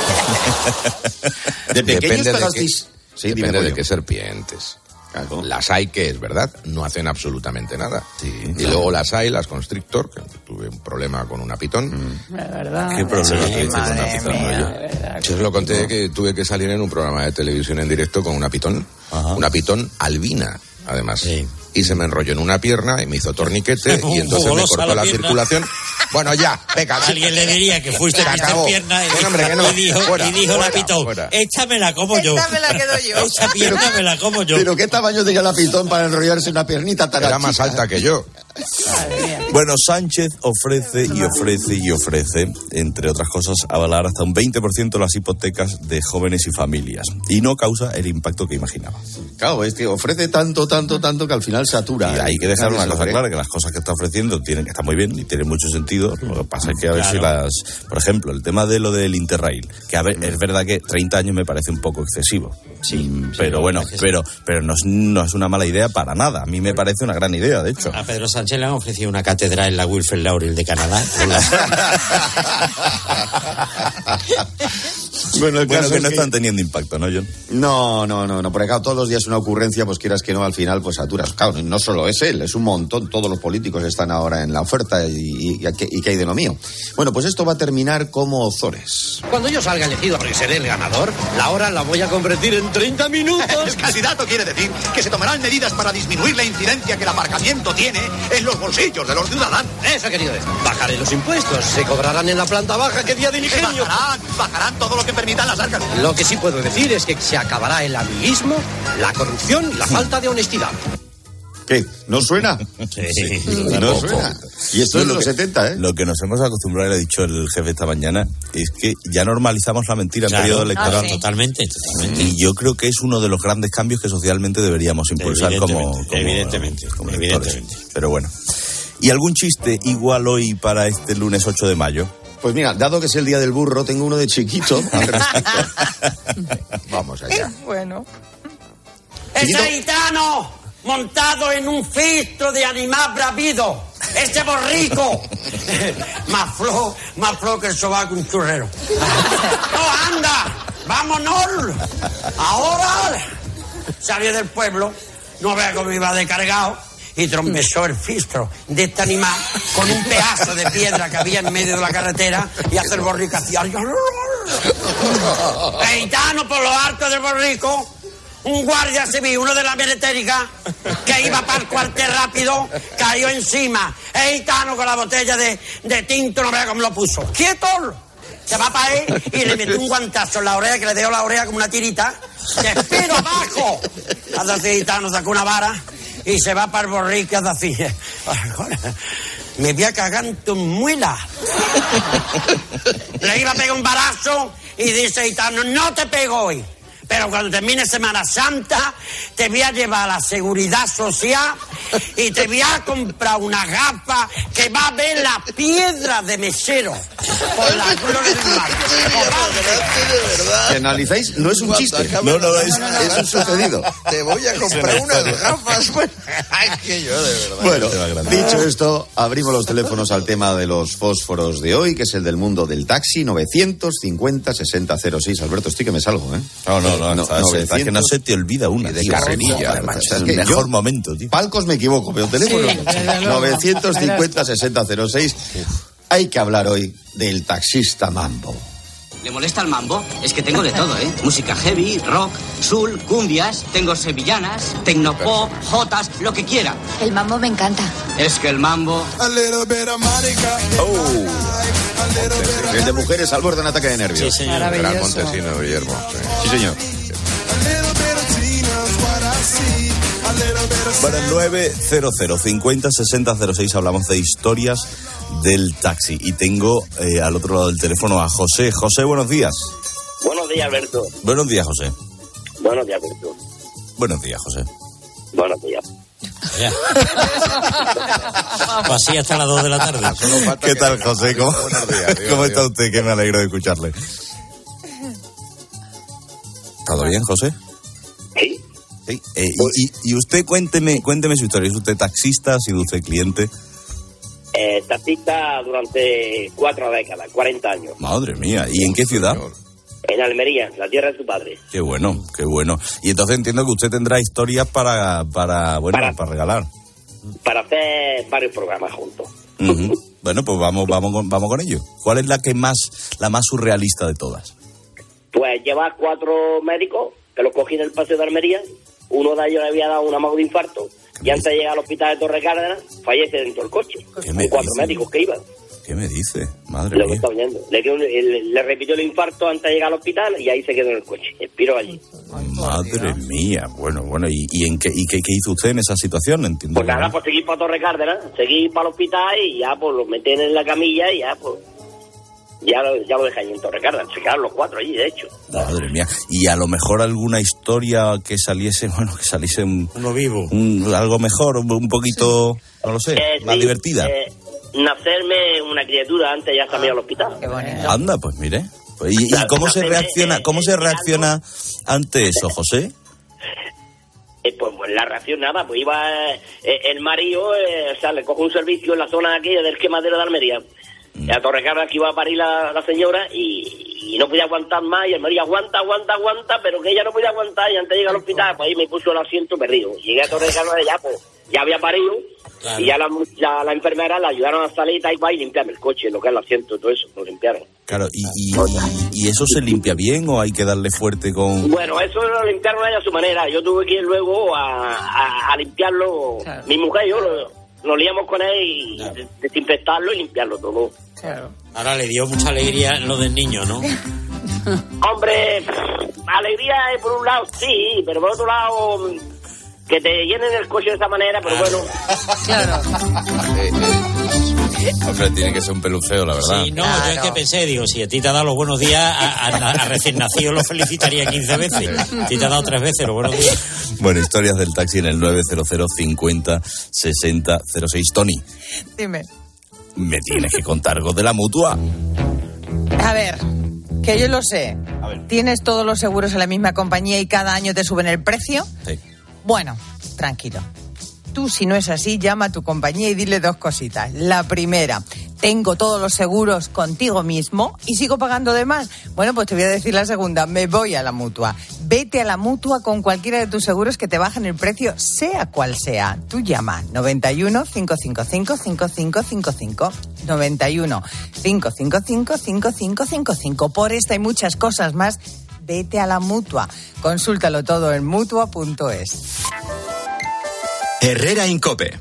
De pequeños Depende de pegasteis. qué, Sí, dime, depende de Pollo. qué serpientes. Claro. Las hay que, es verdad, no hacen absolutamente nada. y luego las hay, las constrictor, que tuve un problema con una pitón. De verdad. ¿Qué problema Sí, tuviste con una madre pitón, mía, rollo? de verdad. Si os lo conté que tuve que salir en un programa de televisión en directo con una pitón. Una pitón albina, además. Y se me enrolló en una pierna y me hizo torniquete y entonces me Golosa cortó la la pierna. circulación. Bueno, ya, venga. Alguien le diría que fuiste Se mister acabó. Pierna y, Que no, hombre, que no. y dijo, Fuera, y dijo la fuera, pitón, fuera. esta me la como yo. Esta me la quedo yo. Esta pierna me la como yo. Pero ¿qué tamaño tenía la pitón para enrollarse una piernita tan Era más chica? alta que yo. Bueno, Sánchez ofrece y ofrece y ofrece, entre otras cosas, avalar hasta un veinte por ciento las hipotecas de jóvenes y familias. Y no causa el impacto que imaginaba. Claro, es que ofrece tanto, tanto, tanto que al final satura. Y hay que dejar Nadie una se lo cosa cree. clara, que las cosas que está ofreciendo tienen que estar muy bien y tienen mucho sentido. Lo que pasa es que a ver Claro. si las... Por ejemplo, el tema de lo del Interrail, que a ver, es verdad que treinta años me parece un poco excesivo. Sí, pero sí, bueno, la verdad que sí. pero, pero no, es, no es una mala idea para nada. A mí me parece una gran idea, de hecho. A Pedro Sánchez le han ofrecido una cátedra en la Wilfrid Laurier de Canadá. Bueno, el bueno caso que es no que- están teniendo impacto, ¿no, John? No, no, no, no, porque claro, todos los días una ocurrencia, pues quieras que no, al final pues saturas. Claro, no solo es él, es un montón, todos los políticos están ahora en la oferta y, y, y, ¿qué- y qué hay de lo mío? Bueno, pues esto va a terminar como Ozores. Cuando yo salga elegido y seré el ganador, la hora la voy a convertir en treinta minutos. El candidato quiere decir que se tomarán medidas para disminuir la incidencia que el aparcamiento tiene en los bolsillos de los ciudadanos. Eso he querido decir. Bajaré los impuestos, se cobrarán en la planta baja, qué día de ingenio. Bajarán, bajarán todo lo que permitan las arcas. Lo que sí puedo decir es que se acabará el amiguismo, la corrupción y la falta de honestidad. ¿Qué? ¿No suena? Sí, No suena. Y esto es de los setenta, ¿eh? Lo que nos hemos acostumbrado, le ha dicho el jefe esta mañana, es que ya normalizamos la mentira en Claro. periodo electoral. Ah, sí. Totalmente, totalmente. Y yo creo que es uno de los grandes cambios que socialmente deberíamos impulsar como, Evidentemente, como, evidentemente, como evidentemente. electores. Pero bueno. ¿Y algún chiste igual hoy para este lunes ocho de mayo? Pues mira, dado que es el día del burro, tengo uno de chiquito al respecto. Vamos allá. Bueno. Ese gitano montado en un filtro de animal bravido. Ese borrico. Más flojo, más flojo que el sobaco un churrero. ¡No, anda! ¡Vámonos! Ahora salió del pueblo, no vea cómo iba de cargado, y trompezó el filtro de este animal con un pedazo de piedra que había en medio de la carretera y hace el borrico hacia... El gitano por lo alto del borrico, un guardia civil, uno de la meretérica, que iba para el cuartel rápido, cayó encima. El gitano con la botella de, de tinto, no vea cómo lo puso. ¡Quieto! Se va para él y le metió un guantazo en la oreja, que le dio la oreja como una tirita. ¡Te espero abajo! Hace así, el gitano sacó una vara y se va para el borrico y hace así. Me voy a cagar en tu muela. Le iba a pegar un balazo y dice el gitano, no te pego hoy. Pero cuando termine Semana Santa, te voy a llevar a la Seguridad Social y te voy a comprar una gafa que va a ver la piedra de mesero. Por la gloria del mar. Si analizáis, no es un chiste. No, no, es, es un sucedido. Te voy a comprar unas gafas. Ay, que yo de verdad. Bueno, dicho esto, abrimos los teléfonos al tema de los fósforos de hoy, que es el del mundo del taxi, novecientos cincuenta sesenta cero seis. Alberto, estoy que me salgo, ¿eh? No, no, no, No, está- está- es que no se te olvida una. de tío. carrerilla, Joder, macho, es es el que mejor yo- momento, tío. Palcos me equivoco, pero teléfono. Sí, desde luego. novecientos cincuenta sesenta cero seis. Hay que hablar hoy del taxista mambo. ¿Le molesta el mambo? Es que tengo de todo, ¿eh? Música heavy, rock, soul, cumbias, tengo sevillanas, tecnopop, jotas, lo que quiera. El mambo me encanta. Es que el mambo... El de mujeres al borde de un ataque de nervios. Sí, señor. Gran Maravilloso. Montesino, Guillermo. Sí, señor. Bueno, nueve cero cero cincuenta sesenta cero seis hablamos de historias del taxi. Y tengo eh, al otro lado del teléfono a José. José, buenos días. Buenos días, Alberto. Buenos días, José. Buenos días, Alberto. Buenos días, José. Buenos días. Ya. Pues así hasta las dos de la tarde. ¿Qué tal, José? ¿Cómo, ¿cómo está usted? Que me alegro de escucharle. ¿Todo bien, José? Sí. Sí. Eh, y, y- y usted cuénteme, cuénteme su historia. ¿Es usted taxista? ¿Ha sido usted cliente? Eh, taxista durante cuatro décadas, cuarenta años. Madre mía. ¿Y en qué ciudad? En Almería, la tierra de su padre. Qué bueno, qué bueno. Y entonces entiendo que usted tendrá historias para, para bueno, para, Para- regalar. Para hacer varios programas juntos. Ujú. Bueno, pues vamos, vamos, con, vamos con ello. ¿Cuál es la que más, la más surrealista de todas? Pues lleva cuatro médicos que los cogí en el paseo de Almería. Uno de ellos le había dado un amago de infarto y antes de llegar al hospital de Torre Cárdenas fallece dentro del coche. ¿Qué me Con cuatro dice? médicos que iban. ¿Qué me dice? Madre Lo que mía. está oyendo. Le, quedó un- le, le repitió el infarto antes de llegar al hospital y ahí se quedó en el coche. Expiró allí. Madre mía. Bueno, bueno. ¿Y, y en qué, y qué, qué hizo usted en esa situación? Entiendo. Pues que nada, no. pues seguí para Torre Cárdenas, seguí para el hospital y ya pues lo meten en la camilla y ya pues ya lo, ya lo dejan ahí en Torre Cárdenas. Se quedaron los cuatro allí, de hecho. Madre mía. Y a lo mejor alguna historia que saliese, bueno, que saliese un, Uno vivo. un- algo mejor, un, un poquito, no lo sé, Eh, más sí, divertida. eh, nacerme una criatura antes ya está medio al hospital. Anda, pues mire. Pues, ¿Y, y Claro, cómo se nacerme, reacciona, eh, cómo se eh, reacciona ante eso, José? Eh, pues, pues la reacción nada, pues iba eh, el marido, eh, o sea, le coge un servicio en la zona aquella del quemadero de Almería. Y a Torrecabra que iba a parir la, la señora y, y no podía aguantar más. Y el marido, aguanta, aguanta, aguanta, pero que ella no podía aguantar. Y antes de llegar al hospital, pues ahí me puso el asiento perdido. Llegué a Torrecabra y ya, pues, ya había parido. Claro. Y ya la, la, la enfermera la ayudaron a salir y va y limpiarme el coche, lo que es el asiento y todo eso, lo limpiaron. Claro, ¿y, y, y, ¿y eso se limpia bien o hay que darle fuerte con...? Bueno, eso lo limpiaron a ella a su manera. Yo tuve que ir luego a, a, a limpiarlo. Claro. Mi mujer y yo lo, lo liamos con él y claro. desinfectarlo y limpiarlo todo. Claro. Ahora le dio mucha alegría lo del niño, ¿no? Hombre, alegría por un lado sí, pero por otro lado... que te llenen el coche de esa manera, pero bueno. Claro. Hombre, tiene que ser un peluceo, la verdad. Sí, no, claro. Yo es que pensé, digo, si a ti te ha dado los buenos días, a, a, a recién nacido lo felicitaría quince veces. A ti te ha dado tres veces los buenos días. Bueno, historias del taxi en el nueve cero cero cincuenta sesenta cero seis. Tony. Dime. Me tienes que contar algo de la Mutua. A ver, que yo lo sé. A ver. ¿Tienes todos los seguros en la misma compañía y cada año te suben el precio? Sí. Bueno, tranquilo. Tú, si no es así, llama a tu compañía y dile dos cositas. La primera, tengo todos los seguros contigo mismo y sigo pagando de más. Bueno, pues te voy a decir la segunda, me voy a la Mutua. Vete a la Mutua con cualquiera de tus seguros que te bajen el precio, sea cual sea. Tú llama noventa y uno, cinco cinco cinco, cinco cinco cinco cinco. noventa y uno, cinco cinco cinco, cinco cinco cinco cinco. Por esta y muchas cosas más, vete a la Mutua. Consúltalo todo en mutua punto es. Herrera Incope.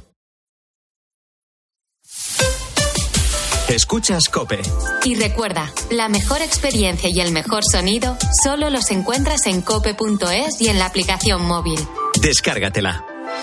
Escuchas COPE. Y recuerda, la mejor experiencia y el mejor sonido solo los encuentras en cope punto es y en la aplicación móvil. Descárgatela.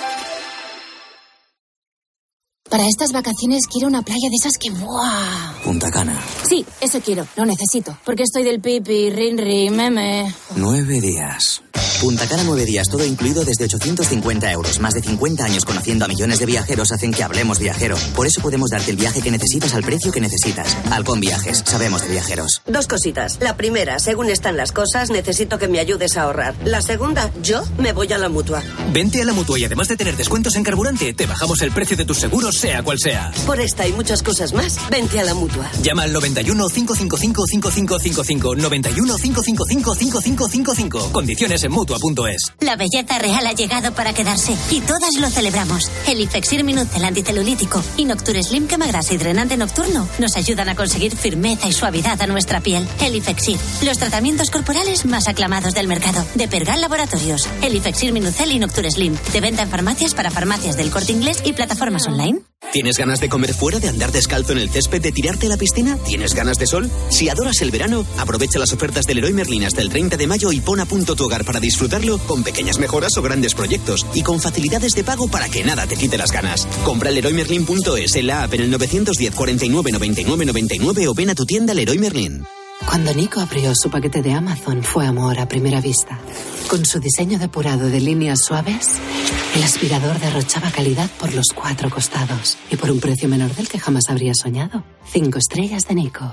Para estas vacaciones quiero una playa de esas que... ¡buah! Punta Cana. Sí, eso quiero. Lo necesito. Porque estoy del pipi, rinri, meme... Nueve días. Punta Cana nueve días, todo incluido desde ochocientos cincuenta euros. Más de cincuenta años conociendo a millones de viajeros hacen que hablemos viajero. Por eso podemos darte el viaje que necesitas al precio que necesitas. Halcón Viajes, sabemos de viajeros. Dos cositas. La primera, según están las cosas, necesito que me ayudes a ahorrar. La segunda, yo me voy a la Mutua. Vente a la Mutua y además de tener descuentos en carburante, te bajamos el precio de tus seguros, sea cual sea. Por esta y muchas cosas más, vente a la Mutua. Llama al noventa y uno, cinco cinco cinco, cinco cinco cinco cinco. noventa y uno, cinco cinco cinco, cinco cinco cinco cinco. Condiciones en mutua punto es. La belleza real ha llegado para quedarse y todas lo celebramos. El Ifexir Minucel anticelulítico y Noctur Slim quemagrasa y drenante nocturno nos ayudan a conseguir firmeza y suavidad a nuestra piel. El Ifexir, los tratamientos corporales más aclamados del mercado. De Pergal Laboratorios. El Ifexir Minucel y Noctur Slim. De venta en farmacias para farmacias del Corte Inglés y plataformas online. ¿Tienes ganas de comer fuera, de andar descalzo en el césped, de tirarte a la piscina? ¿Tienes ganas de sol? Si adoras el verano, aprovecha las ofertas del Leroy Merlin hasta el treinta de mayo y pon a punto tu hogar para disfrutarlo con pequeñas mejoras o grandes proyectos y con facilidades de pago para que nada te quite las ganas. Compra en leroy merlin punto es, en la app, en el nueve uno cero, cuarenta y nueve, noventa y nueve, noventa y nueve o ven a tu tienda Leroy Merlin. Cuando Nico abrió su paquete de Amazon fue amor a primera vista. Con su diseño depurado de líneas suaves, el aspirador derrochaba calidad por los cuatro costados y por un precio menor del que jamás habría soñado. Cinco estrellas de Nico.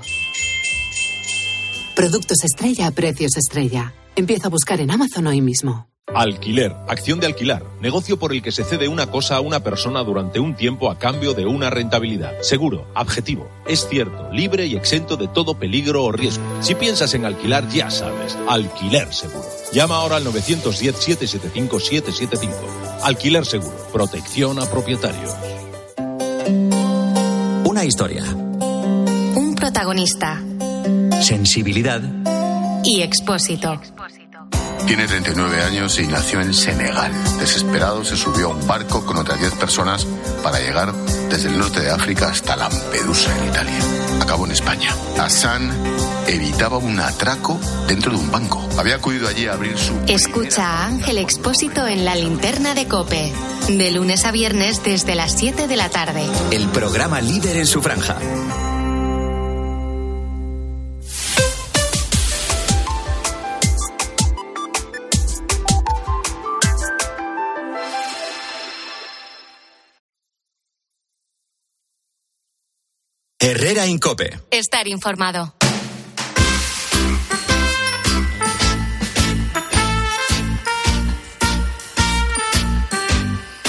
Productos estrella a precios estrella. Empieza a buscar en Amazon hoy mismo. Alquiler, acción de alquilar, negocio por el que se cede una cosa a una persona durante un tiempo a cambio de una rentabilidad. Seguro, objetivo, es cierto, libre y exento de todo peligro o riesgo. Si piensas en alquilar, ya sabes, Alquiler Seguro. Llama ahora al nueve uno cero, siete siete cinco, siete siete cinco. Alquiler Seguro, protección a propietarios. Una historia. Un protagonista. Sensibilidad. Y Expósito. Tiene treinta y nueve años y nació en Senegal. Desesperado se subió a un barco con otras diez personas para llegar desde el norte de África hasta Lampedusa, en Italia. Acabó en España. Hassan evitaba un atraco dentro de un banco. Había acudido allí a abrir su... Escucha a Ángel Expósito en La Linterna de COPE. De lunes a viernes desde las siete de la tarde. El programa líder en su franja. Herrera Incope. Estar informado.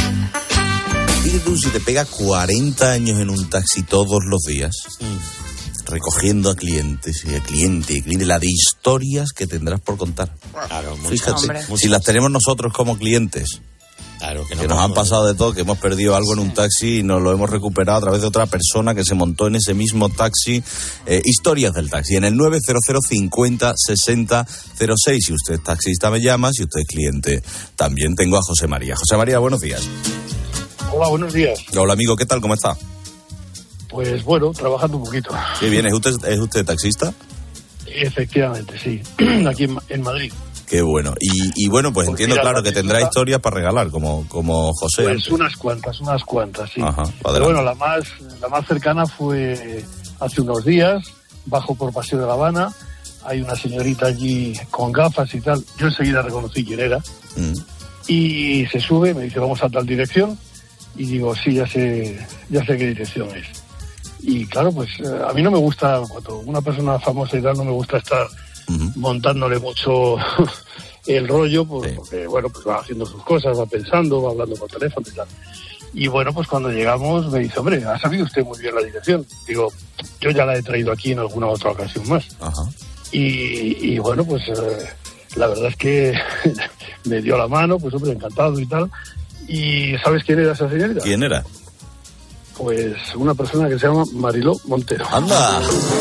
Fíjate tú, si te pegas cuarenta años en un taxi todos los días, recogiendo a clientes y a cliente y cliente, la de historias que tendrás por contar. Claro, fíjate, muchas, si las tenemos nosotros como clientes. Claro, que, no que nos han pasado de todo, que hemos perdido algo en un taxi y nos lo hemos recuperado a través de otra persona que se montó en ese mismo taxi. Eh, historias del taxi en el nueve cero cero cincuenta sesenta cero seis. Si usted es taxista me llama, si usted es cliente también. Tengo a José María. José María, buenos días. Hola, buenos días. Hola amigo, ¿qué tal? ¿Cómo está? Pues bueno, trabajando un poquito. Qué bien, ¿es usted, es usted taxista? Efectivamente, sí. Aquí en, en Madrid. Qué bueno. Y, y bueno, pues, pues entiendo, mira, claro, que tendrá historias para regalar, como, como José. Pues antes. unas cuantas, unas cuantas, sí. Ajá, pero bueno, la más, la más cercana fue hace unos días, bajo por Paseo de La Habana, hay una señorita allí con gafas y tal, yo enseguida reconocí quién era, mm. y se sube, me dice, vamos a tal dirección, y digo, sí, ya sé, ya sé qué dirección es. Y claro, pues a mí no me gusta, cuando una persona famosa y tal, no me gusta estar uh-huh. montándole mucho el rollo, pues, sí. porque bueno, pues va haciendo sus cosas, va pensando, va hablando por teléfono y tal. Y bueno, pues cuando llegamos me dice, hombre, ha sabido usted muy bien la dirección. Digo, yo ya la he traído aquí en alguna otra ocasión más. Uh-huh. Y, y bueno, pues eh, la verdad es que me dio la mano, pues hombre, encantado y tal. ¿Y sabes quién era esa señorita? ¿Quién era? Pues una persona que se llama Mariló Montero. ¡Anda!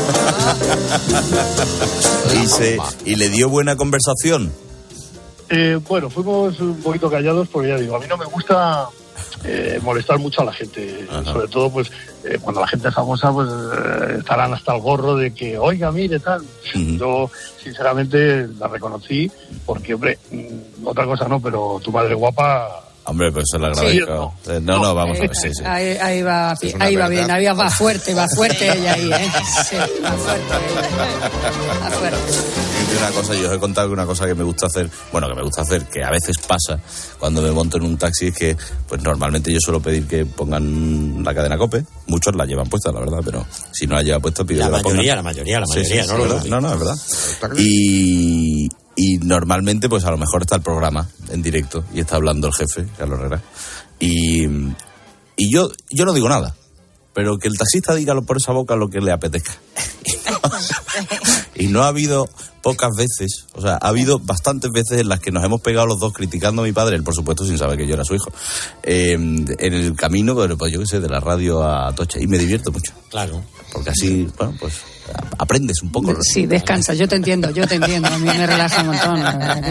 ¿Y, se, ¿Y le dio buena conversación? Eh, bueno, fuimos un poquito callados porque ya digo, a mí no me gusta eh, molestar mucho a la gente. Ajá. Sobre todo, pues, eh, cuando la gente es famosa, pues eh, estarán hasta el gorro de que, oiga, mire, tal. Uh-huh. Yo, sinceramente, la reconocí porque, hombre, otra cosa no, pero tu madre guapa... Hombre, pues se lo agradezco. Sí, no. no, no, vamos a ver, sí, sí. Ahí, ahí va, ahí va bien, ahí va fuerte, va fuerte ella ahí, ¿eh? Sí, va fuerte ella. Va fuerte. Y una cosa, yo os he contado que una cosa que me gusta hacer, bueno, que me gusta hacer, que a veces pasa cuando me monto en un taxi, es que, pues normalmente yo suelo pedir que pongan la cadena COPE. Muchos la llevan puesta, la verdad, pero si no la lleva puesta, pido la que la mayoría, pongan. La mayoría, la mayoría, sí, sí, no, sí, lo no, no, no, es verdad. Y... Y normalmente, pues a lo mejor está el programa en directo y está hablando el jefe, Carlos Herrera. Y, y yo yo no digo nada, pero que el taxista diga por esa boca lo que le apetezca. Y no ha habido pocas veces, o sea, ha habido bastantes veces en las que nos hemos pegado los dos criticando a mi padre, él por supuesto sin saber que yo era su hijo, eh, en el camino, pues yo qué sé, de la radio a Atocha. Y me divierto mucho. Claro. Porque así, bueno, pues... aprendes un poco. Sí, descansa, yo te entiendo, yo te entiendo, a mí me relaja un montón.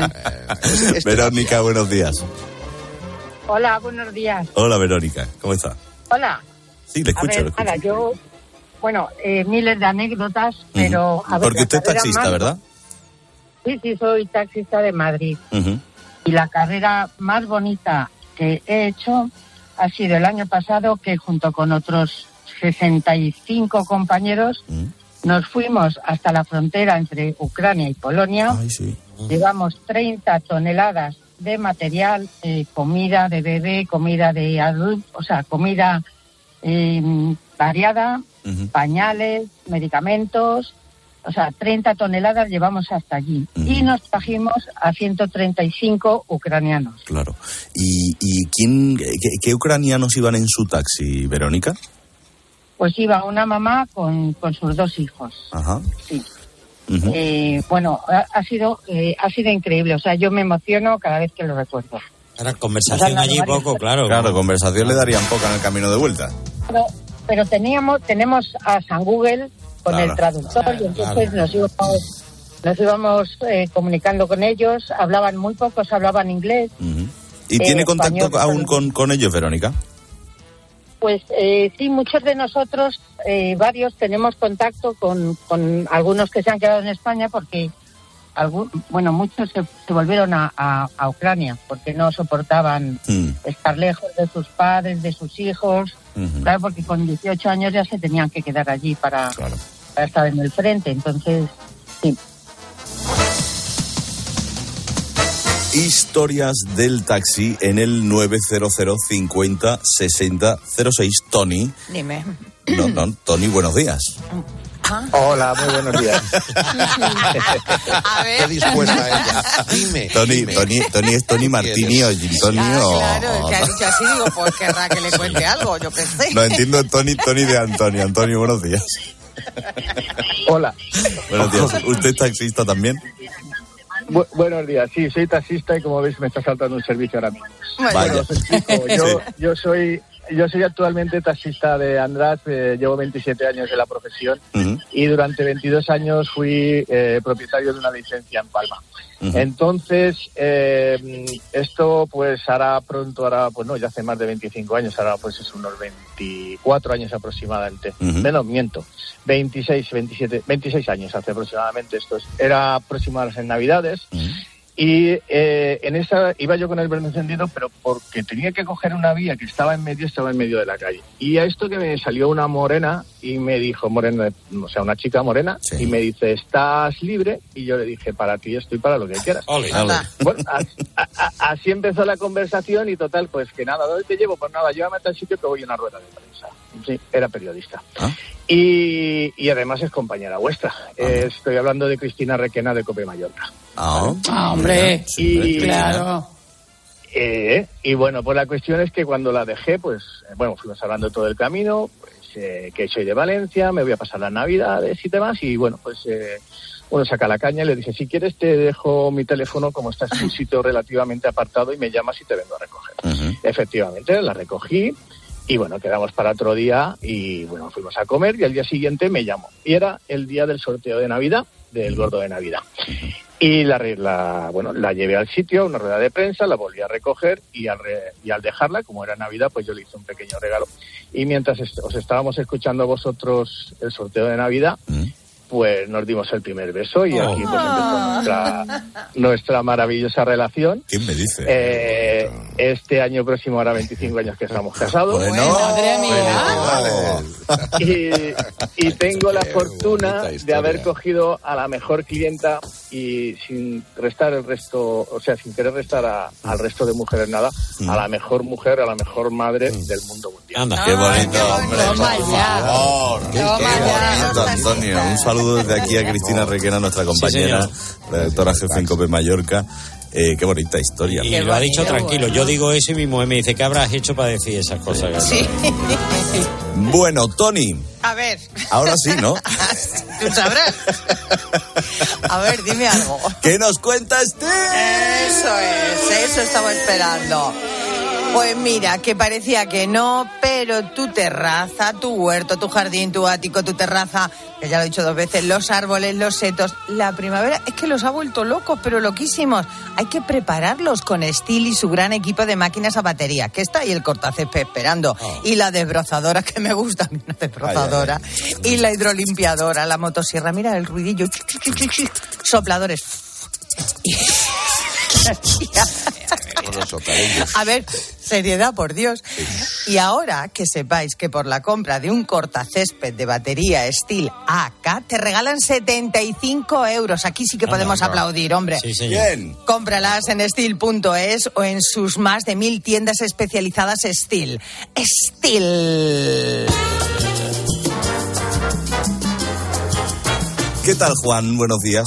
Verónica, buenos días. Hola, buenos días. Hola, Verónica, ¿cómo está? Hola. Sí, le escucho, a ver, le escucho. Nada, yo, bueno, eh, miles de anécdotas, uh-huh. pero... A ver, porque usted es taxista, más... ¿verdad? Sí, sí, soy taxista de Madrid. Uh-huh. Y la carrera más bonita que he hecho ha sido el año pasado, que junto con otros sesenta y cinco compañeros... Uh-huh. Nos fuimos hasta la frontera entre Ucrania y Polonia. Ay, sí. Llevamos treinta toneladas de material, eh, comida de bebé, comida de adulto, o sea, comida eh, variada, uh-huh. pañales, medicamentos, o sea, treinta toneladas llevamos hasta allí. Uh-huh. Y nos trajimos a ciento treinta y cinco ucranianos. Claro. ¿Y, y quién, qué, qué ucranianos iban en su taxi, Verónica? Pues iba una mamá con, con sus dos hijos. Ajá. Sí. Uh-huh. Eh, bueno, ha, ha sido eh, ha sido increíble. O sea, yo me emociono cada vez que lo recuerdo. Era conversación o sea, allí poco, claro. Claro, conversación le darían poca en el camino de vuelta. Pero, pero teníamos tenemos a San Google con claro. el traductor claro, y entonces claro. nos íbamos, nos íbamos eh, comunicando con ellos. Hablaban muy pocos, hablaban inglés. Uh-huh. ¿Y eh, tiene contacto español, aún con, con ellos, Verónica? Pues eh, sí, muchos de nosotros, eh, varios, tenemos contacto con, con algunos que se han quedado en España porque, algún, bueno, muchos se, se volvieron a, a, a Ucrania porque no soportaban mm. estar lejos de sus padres, de sus hijos, uh-huh. claro, porque con dieciocho años ya se tenían que quedar allí para, claro. para estar en el frente, entonces, sí. Historias del taxi en el nueve cero cero cincuenta sesenta cero seis. Tony. Dime. No, no, Tony, buenos días. ¿Ah? Hola, muy buenos días. A ver. Qué dispuesta ella. Dime. Tony, dime. Tony, Tony es Tony Martini o Tony ah, o... Claro, que ha dicho así, digo, pues querrá que le cuente algo, yo qué sé. No entiendo Tony, Tony de Antonio. Antonio, buenos días. Hola. Buenos días. ¿Usted es taxista también? Bu- buenos días, sí, soy taxista y como veis me está saltando un servicio ahora mismo. Vaya. Bueno, os explico. Yo, yo soy yo soy actualmente taxista de András, eh, llevo veintisiete años en la profesión Uh-huh. y durante veintidós años fui eh, propietario de una licencia en Palma. Uh-huh. Entonces, eh, esto pues hará pronto, hará, pues no, ya hace más de veinticinco años, ahora pues es unos veinticuatro años aproximadamente. Uh-huh. Menos, miento, veintiséis, veintisiete, veintiséis años hace aproximadamente esto. es- Era aproximadamente en Navidades. Uh-huh. Y eh, en esa iba yo con el verde encendido, pero porque tenía que coger una vía que estaba en medio, estaba en medio de la calle. Y a esto que me salió una morena y me dijo, morena, o sea, una chica morena, Sí. y me dice, ¿estás libre? Y yo le dije, para ti estoy para lo que quieras. Ole, ole. Bueno, a- a- a- así empezó la conversación y total, pues que nada, ¿dónde te llevo? Pues nada, llévame a tal sitio que voy a una rueda de prensa. Sí, era periodista. ¿Ah? Y, y además es compañera vuestra. Eh, estoy hablando de Cristina Requena de Cope Mallorca. Ah, Ah, hombre, Y- Cristina. claro. Eh, y bueno, pues la cuestión es que cuando la dejé, pues, eh, bueno, fuimos hablando todo el camino, pues, eh, que soy de Valencia, me voy a pasar las Navidades y demás, y bueno, pues eh, uno saca la caña y le dice, si quieres te dejo mi teléfono como estás en un sitio relativamente apartado y me llamas y te vengo a recoger. Ujú. Efectivamente, la recogí y bueno, quedamos para otro día y bueno, fuimos a comer y al día siguiente me llamó. Y era el día del sorteo de Navidad, del gordo de Navidad. Y la, re- la bueno la llevé al sitio, a una rueda de prensa, la volví a recoger y al, re- y al dejarla, como era Navidad, pues yo le hice un pequeño regalo. Y mientras est- os estábamos escuchando vosotros el sorteo de Navidad, pues nos dimos el primer beso y aquí pues empezó nuestra, nuestra maravillosa relación. ¿Quién me dice? Eh, este año próximo hará veinticinco años que estamos casados. Bueno, Madre mía. Y, y tengo la fortuna bonita de historia. haber cogido a la mejor clienta y sin restar el resto, o sea, sin querer restar a- al resto de mujeres nada, a la mejor mujer, a la mejor madre del mundo mundial. Anda. Qué bonito, hombre. Toma por ya. favor. Qué, Toma qué ya. bonito, Antonio. Un saludo desde aquí a Cristina Requena, nuestra compañera, redactora jefe en Cope Mallorca. Eh, qué bonita historia. Y Qué lo ha dicho bonito, tranquilo. bueno. Yo digo eso y mi mujer me dice, ¿qué habrás hecho para decir esas cosas? Sí. Bueno, Tony, A ver. ahora sí, ¿no? Tú sabrás. A ver, dime algo. ¿Qué nos cuenta este? Eso es, eso estaba esperando. Pues mira, que parecía que no, pero tu terraza, tu huerto, tu jardín, tu ático, tu terraza, que ya lo he dicho dos veces, los árboles, los setos, la primavera, es que los ha vuelto locos, pero loquísimos. Hay que prepararlos con Stihl y su gran equipo de máquinas a batería, que está ahí el cortacésped esperando, Oh. y la desbrozadora, que me gusta a mí, una desbrozadora, y la hidrolimpiadora, la motosierra, mira el ruidillo, chu, chu, chu, chu, chu, sopladores. A ver, seriedad, por Dios. Y ahora que sepáis que por la compra de un cortacésped de batería Stihl A K te regalan setenta y cinco euros. Aquí sí que podemos aplaudir, hombre. Sí, señor. Bien. Cómpralas en Stihl punto es o en sus más de mil tiendas especializadas Stihl. Stihl. ¿Qué tal, Juan? Buenos días.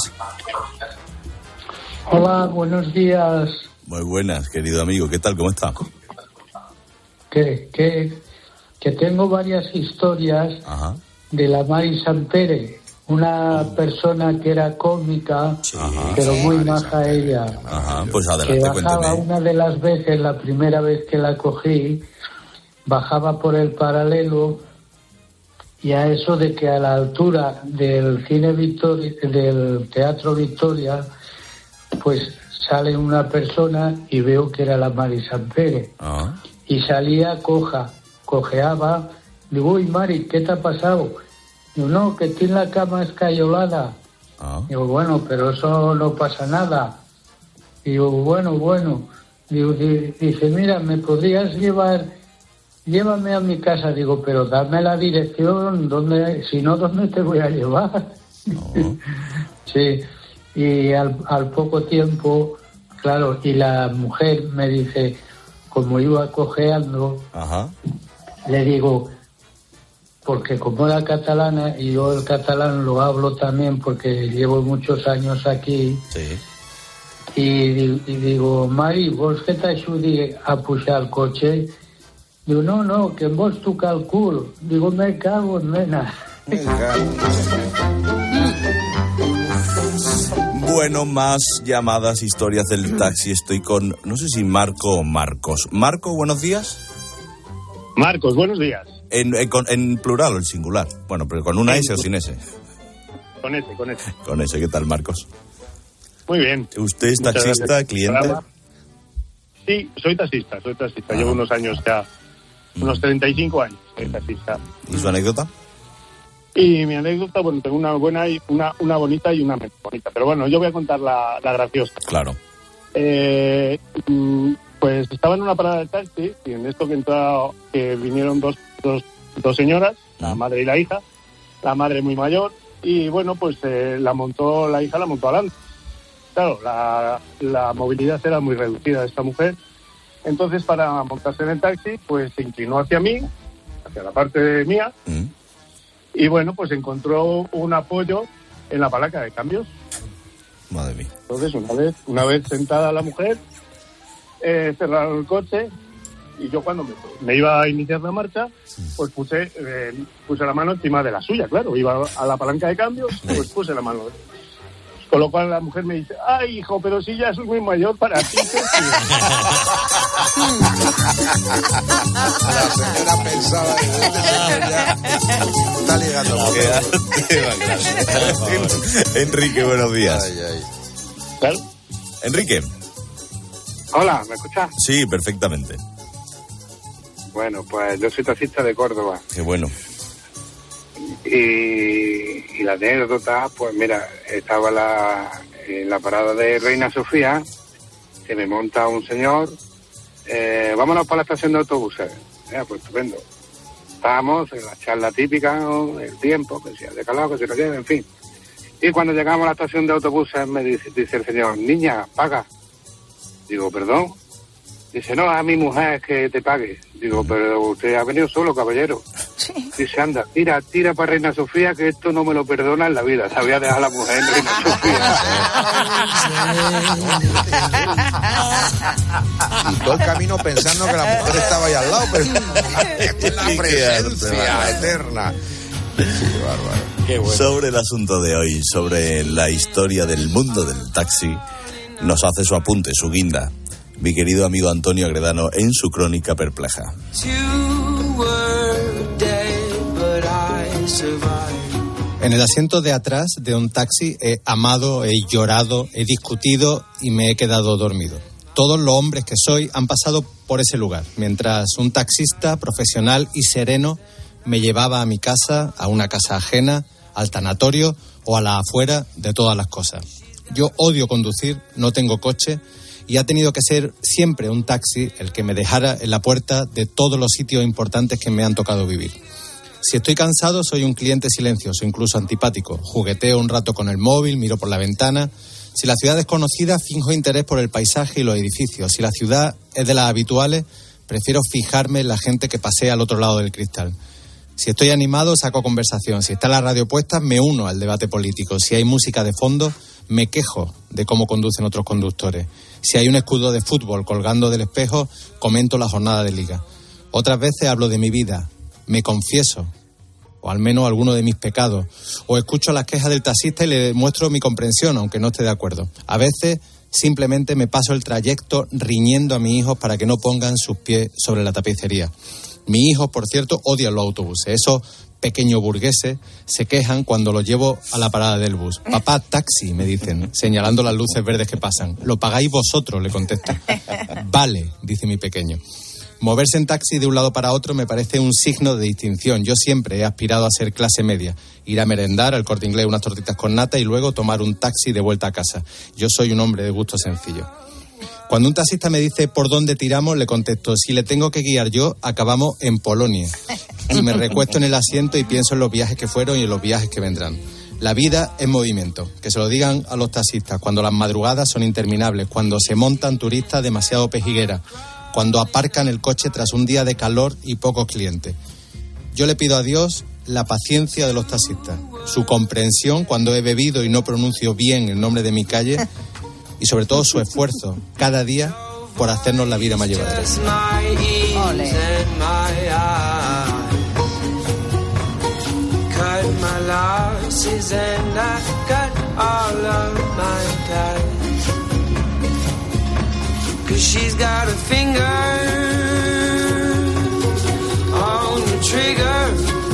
Hola, buenos días. Muy buenas, querido amigo. ¿Qué tal? ¿Cómo está? Que, que, que tengo varias historias Ajá. de la Mari Sampere, una persona que era cómica, pero muy maja ella. Ajá, pues Que adelante, bajaba cuéntame. una de las veces, la primera vez que la cogí, bajaba por el paralelo y a eso de que a la altura del cine Victoria, del Teatro Victoria, pues sale una persona y veo que era la Mari Sampere. Ah. Y salía coja, cojeaba. Digo, uy, Mari, ¿qué te ha pasado? Digo, no, que tiene la cama escayolada. Ah. Digo, bueno, pero eso no pasa nada. Digo, bueno, bueno. Digo, di- dice, mira, ¿me podrías llevar? Llévame a mi casa. Digo, pero dame la dirección, ¿dónde? Si no, ¿dónde te voy a llevar? Sí. Y al, al poco tiempo, claro, y la mujer me dice, como iba cojeando, Ajá. le digo, porque como era catalana, y yo el catalán lo hablo también porque llevo muchos años aquí, Sí. y, di- y digo, Mari, ¿vos que t'ajudi a pujar el coche? Digo, no, no, que en vos toca el cul. Digo, me cago en nena. Bueno, más llamadas, historias del taxi. Estoy con, no sé si Marco o Marcos. Marco, buenos días. Marcos, buenos días. En, en, en plural o en singular. Bueno, pero con una S o sin S. Con S, con S. Con S, ¿qué tal, Marcos? Muy bien. ¿Usted es taxista, cliente? Sí, soy taxista, soy taxista. Ah. Llevo unos años ya, unos treinta y cinco años soy taxista. ¿Y su anécdota? Y mi anécdota, bueno, tengo una buena y una, una bonita y una menos bonita. Pero bueno, yo voy a contar la, la graciosa. Claro. Eh, pues estaba en una parada de taxi y en esto que entró, que vinieron dos, dos, dos señoras, la madre y la hija. La madre muy mayor y bueno, pues eh, la montó, la hija la montó adelante. Claro, la, la movilidad era muy reducida de esta mujer. Entonces, para montarse en el taxi, pues se inclinó hacia mí, hacia la parte mía. Mm. Y bueno, pues encontró un apoyo en la palanca de cambios. Madre mía. Entonces, una vez, una vez sentada la mujer, eh, cerraron el coche y yo cuando me, me iba a iniciar la marcha, pues puse, eh, puse la mano encima de la suya, claro. Iba a la palanca de cambios, pues puse la mano. Con lo cual la mujer me dice, ay, hijo, pero si ya soy muy mayor para ti. La señora pensaba que este señor ya está ligando. Enrique, buenos días. Ay, ay. ¿Claro? Enrique. Hola, ¿me escuchas? Sí, perfectamente. Bueno, pues yo soy taxista de Córdoba. Qué bueno. Y, y la anécdota, pues mira, estaba la, en la parada de Reina Sofía, se me monta un señor, eh, vámonos para la estación de autobuses. Ya, pues estupendo. Estábamos en la charla típica, ¿no? El tiempo, que si de calor, que se lo lleve, en fin. Y cuando llegamos a la estación de autobuses me dice, dice el señor, niña, paga. Digo, perdón. Dice, no, a mi mujer que te pague. Digo, pero usted ha venido solo, caballero. Sí. Dice, anda, tira, tira para Reina Sofía, que esto no me lo perdona en la vida. Sabía dejar a la mujer en Reina Sofía. Y todo el camino pensando que la mujer estaba ahí al lado, pero es la presencia eterna. Sí, bárbaro. Qué bueno. Sobre el asunto de hoy, sobre la historia del mundo del taxi, nos hace su apunte, su guinda, mi querido amigo Antonio Agredano en su crónica perpleja. En el asiento de atrás de un taxi he amado, he llorado, he discutido y me he quedado dormido. Todos los hombres que soy han pasado por ese lugar, mientras un taxista profesional y sereno me llevaba a mi casa, a una casa ajena, al tanatorio o a la afuera de todas las cosas. Yo odio conducir, no tengo coche y ha tenido que ser siempre un taxi el que me dejara en la puerta de todos los sitios importantes que me han tocado vivir. Si estoy cansado, soy un cliente silencioso, incluso antipático. Jugueteo un rato con el móvil, miro por la ventana. Si la ciudad es conocida, finjo interés por el paisaje y los edificios. Si la ciudad es de las habituales, prefiero fijarme en la gente que pasea al otro lado del cristal. Si estoy animado, saco conversación. Si está la radio puesta, me uno al debate político. Si hay música de fondo, me quejo de cómo conducen otros conductores. Si hay un escudo de fútbol colgando del espejo, comento la jornada de liga. Otras veces hablo de mi vida, me confieso, o al menos alguno de mis pecados, o escucho las quejas del taxista y le muestro mi comprensión, aunque no esté de acuerdo. A veces simplemente me paso el trayecto riñendo a mis hijos para que no pongan sus pies sobre la tapicería. Mis hijos, por cierto, odian los autobuses. Esos pequeños burgueses se quejan cuando los llevo a la parada del bus. Papá, taxi, me dicen, señalando las luces verdes que pasan. Lo pagáis vosotros, le contesto. Vale, dice mi pequeño. Moverse en taxi de un lado para otro me parece un signo de distinción. Yo siempre he aspirado a ser clase media. Ir a merendar al Corte Inglés unas tortitas con nata y luego tomar un taxi de vuelta a casa. Yo soy un hombre de gusto sencillo. Cuando un taxista me dice por dónde tiramos, le contesto, si le tengo que guiar yo, acabamos en Polonia. Y me recuesto en el asiento y pienso en los viajes que fueron y en los viajes que vendrán. La vida es movimiento. Que se lo digan a los taxistas cuando las madrugadas son interminables, cuando se montan turistas demasiado pejigueras, cuando aparcan el coche tras un día de calor y pocos clientes. Yo le pido a Dios la paciencia de los taxistas, su comprensión cuando he bebido y no pronuncio bien el nombre de mi calle, y sobre todo su esfuerzo cada día por hacernos la vida más llevadera. places and I got all of my ties. 'Cause she's got a finger on the trigger.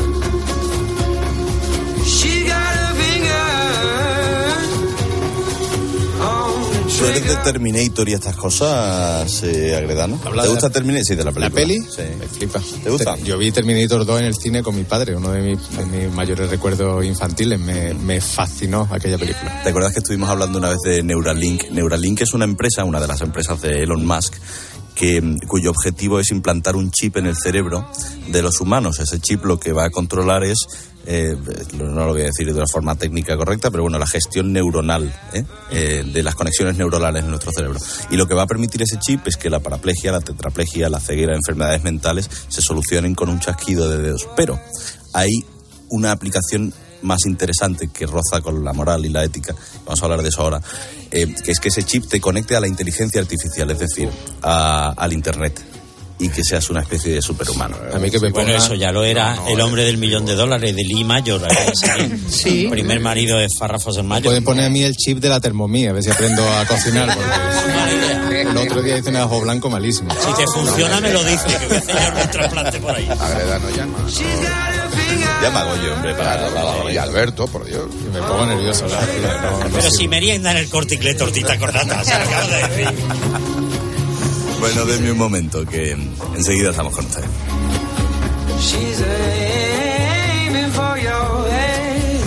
She's got a finger on the trigger. ¿Tú eres de Terminator y estas cosas, eh, Agredano? ¿Te gusta la... Terminator? Sí, de la película. ¿La peli? Sí. Me flipa. ¿Te gusta? Yo vi Terminator dos en el cine con mi padre, uno de mis, de mis mayores recuerdos infantiles. Me, me fascinó aquella película. ¿Te acuerdas que estuvimos hablando una vez de Neuralink? Neuralink es una empresa, una de las empresas de Elon Musk, que, cuyo objetivo es implantar un chip en el cerebro de los humanos. Ese chip lo que va a controlar es, eh, no lo voy a decir de una forma técnica correcta, pero bueno, la gestión neuronal, ¿eh? Eh, de las conexiones neuronales en nuestro cerebro. Y lo que va a permitir ese chip es que la paraplegia, la tetraplegia, la ceguera, enfermedades mentales se solucionen con un chasquido de dedos. Pero hay una aplicación más interesante que roza con la moral y la ética, vamos a hablar de eso ahora, eh, que es que ese chip te conecte a la inteligencia artificial, es decir, a, al internet, y que seas una especie de superhumano. A mí que me bueno, ponga... eso ya lo era no, no, el hombre del millón de dólares, de Lee Mayor. Sí. El primer marido de Farrah Fawcett Mayor. Pueden poner a mí el chip de la Thermomix, a ver si aprendo a cocinar, porque el otro día hice un ajo blanco malísimo. Si te funciona, me lo dices, que voy a hacer un trasplante por ahí. Agredano llama. Llama a Goyo, hombre, para... Claro, claro, y Alberto, por Dios. Me pongo nervioso. La, no, no Pero sé. si merienda en el Corte Inglés, tortita cortata, se lo acabo de decir. Bueno, denme un momento, que enseguida estamos con ustedes. She's aiming for your head.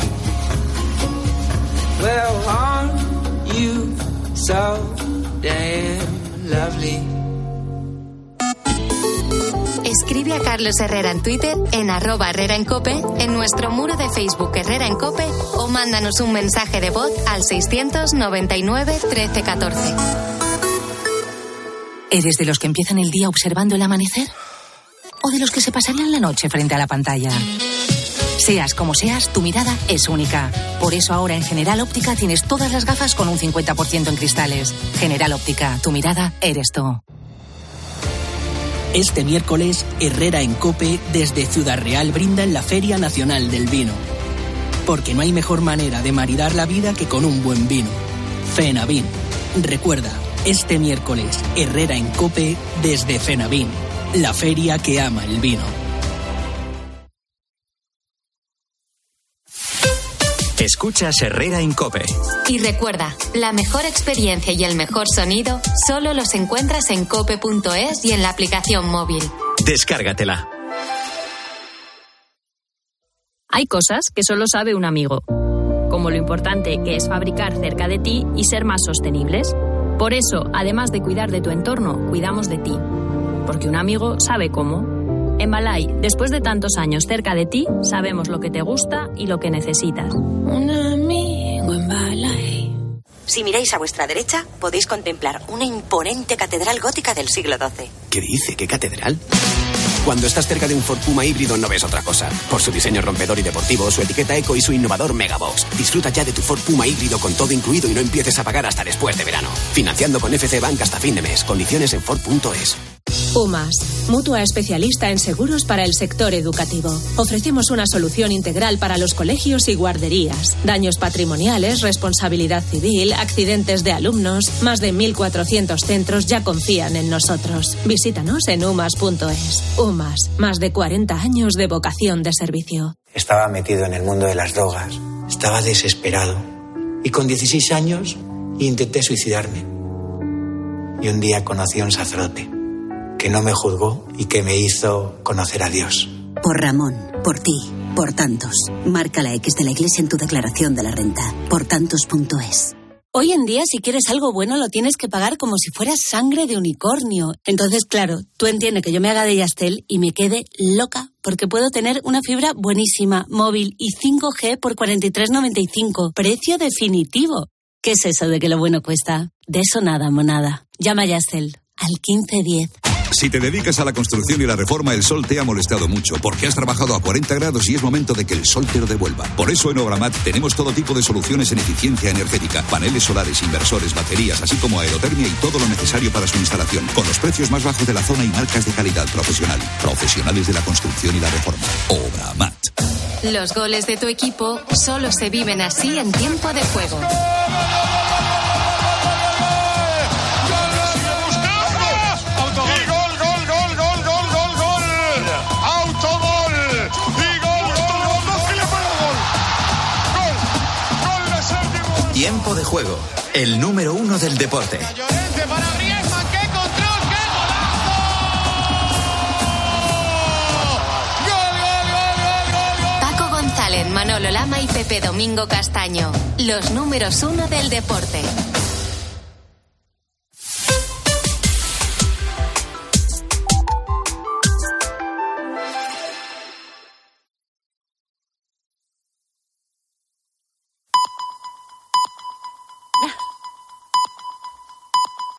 Well, aren't you so damn lovely? Escribe a Carlos Herrera en Twitter, en arroba Herrera en Cope, en nuestro muro de Facebook Herrera en Cope, o mándanos un mensaje de voz al seiscientos noventa y nueve trece catorce. ¿Eres de los que empiezan el día observando el amanecer? ¿O de los que se pasarían la noche frente a la pantalla? Seas como seas, tu mirada es única. Por eso ahora en General Óptica tienes todas las gafas con un cincuenta por ciento en cristales. General Óptica, tu mirada eres tú. Este miércoles, Herrera en COPE desde Ciudad Real brinda en la Feria Nacional del Vino. Porque no hay mejor manera de maridar la vida que con un buen vino. Fenavín. Recuerda, este miércoles, Herrera en COPE desde Fenavín, la feria que ama el vino. Escuchas Herrera en COPE. Y recuerda, la mejor experiencia y el mejor sonido solo los encuentras en cope punto es y en la aplicación móvil. Descárgatela. Hay cosas que solo sabe un amigo, como lo importante que es fabricar cerca de ti y ser más sostenibles. Por eso, además de cuidar de tu entorno, cuidamos de ti. Porque un amigo sabe cómo. En Balay, después de tantos años cerca de ti, sabemos lo que te gusta y lo que necesitas. Un amigo en Balay. Si miráis a vuestra derecha, podéis contemplar una imponente catedral gótica del siglo doce. ¿Qué dice? ¿Qué catedral? Cuando estás cerca de un Ford Puma híbrido no ves otra cosa. Por su diseño rompedor y deportivo, su etiqueta eco y su innovador Megabox. Disfruta ya de tu Ford Puma híbrido con todo incluido y no empieces a pagar hasta después de verano. Financiando con F C Bank hasta fin de mes. Condiciones en Ford punto es. UMAS, mutua especialista en seguros para el sector educativo. Ofrecemos una solución integral para los colegios y guarderías. Daños patrimoniales, responsabilidad civil, accidentes de alumnos. Más de mil cuatrocientos centros ya confían en nosotros. Visítanos en umas punto es. UMAS, más de cuarenta años de vocación de servicio. Estaba metido en el mundo de las drogas. Estaba desesperado. Y con dieciséis años intenté suicidarme. Y un día conocí a un sacerdote que no me juzgó y que me hizo conocer a Dios. Por Ramón, por ti, por tantos. Marca la X de la Iglesia en tu declaración de la renta. por tantos punto es. Hoy en día, si quieres algo bueno, lo tienes que pagar como si fuera sangre de unicornio. Entonces, claro, tú entiendes que yo me haga de Yastel y me quede loca, porque puedo tener una fibra buenísima, móvil y cinco G por cuarenta y tres noventa y cinco. Precio definitivo. ¿Qué es eso de que lo bueno cuesta? De eso nada, monada. Llama a Yastel al quince diez. Si te dedicas a la construcción y la reforma, el sol te ha molestado mucho porque has trabajado a cuarenta grados y es momento de que el sol te lo devuelva. Por eso en Obramat tenemos todo tipo de soluciones en eficiencia energética, paneles solares, inversores, baterías, así como aerotermia y todo lo necesario para su instalación, con los precios más bajos de la zona y marcas de calidad profesional. Profesionales de la construcción y la reforma. Obramat. Los goles de tu equipo solo se viven así en tiempo de juego. Tiempo de juego, el número uno del deporte. Paco González, Manolo Lama y Pepe Domingo Castaño, los números uno del deporte.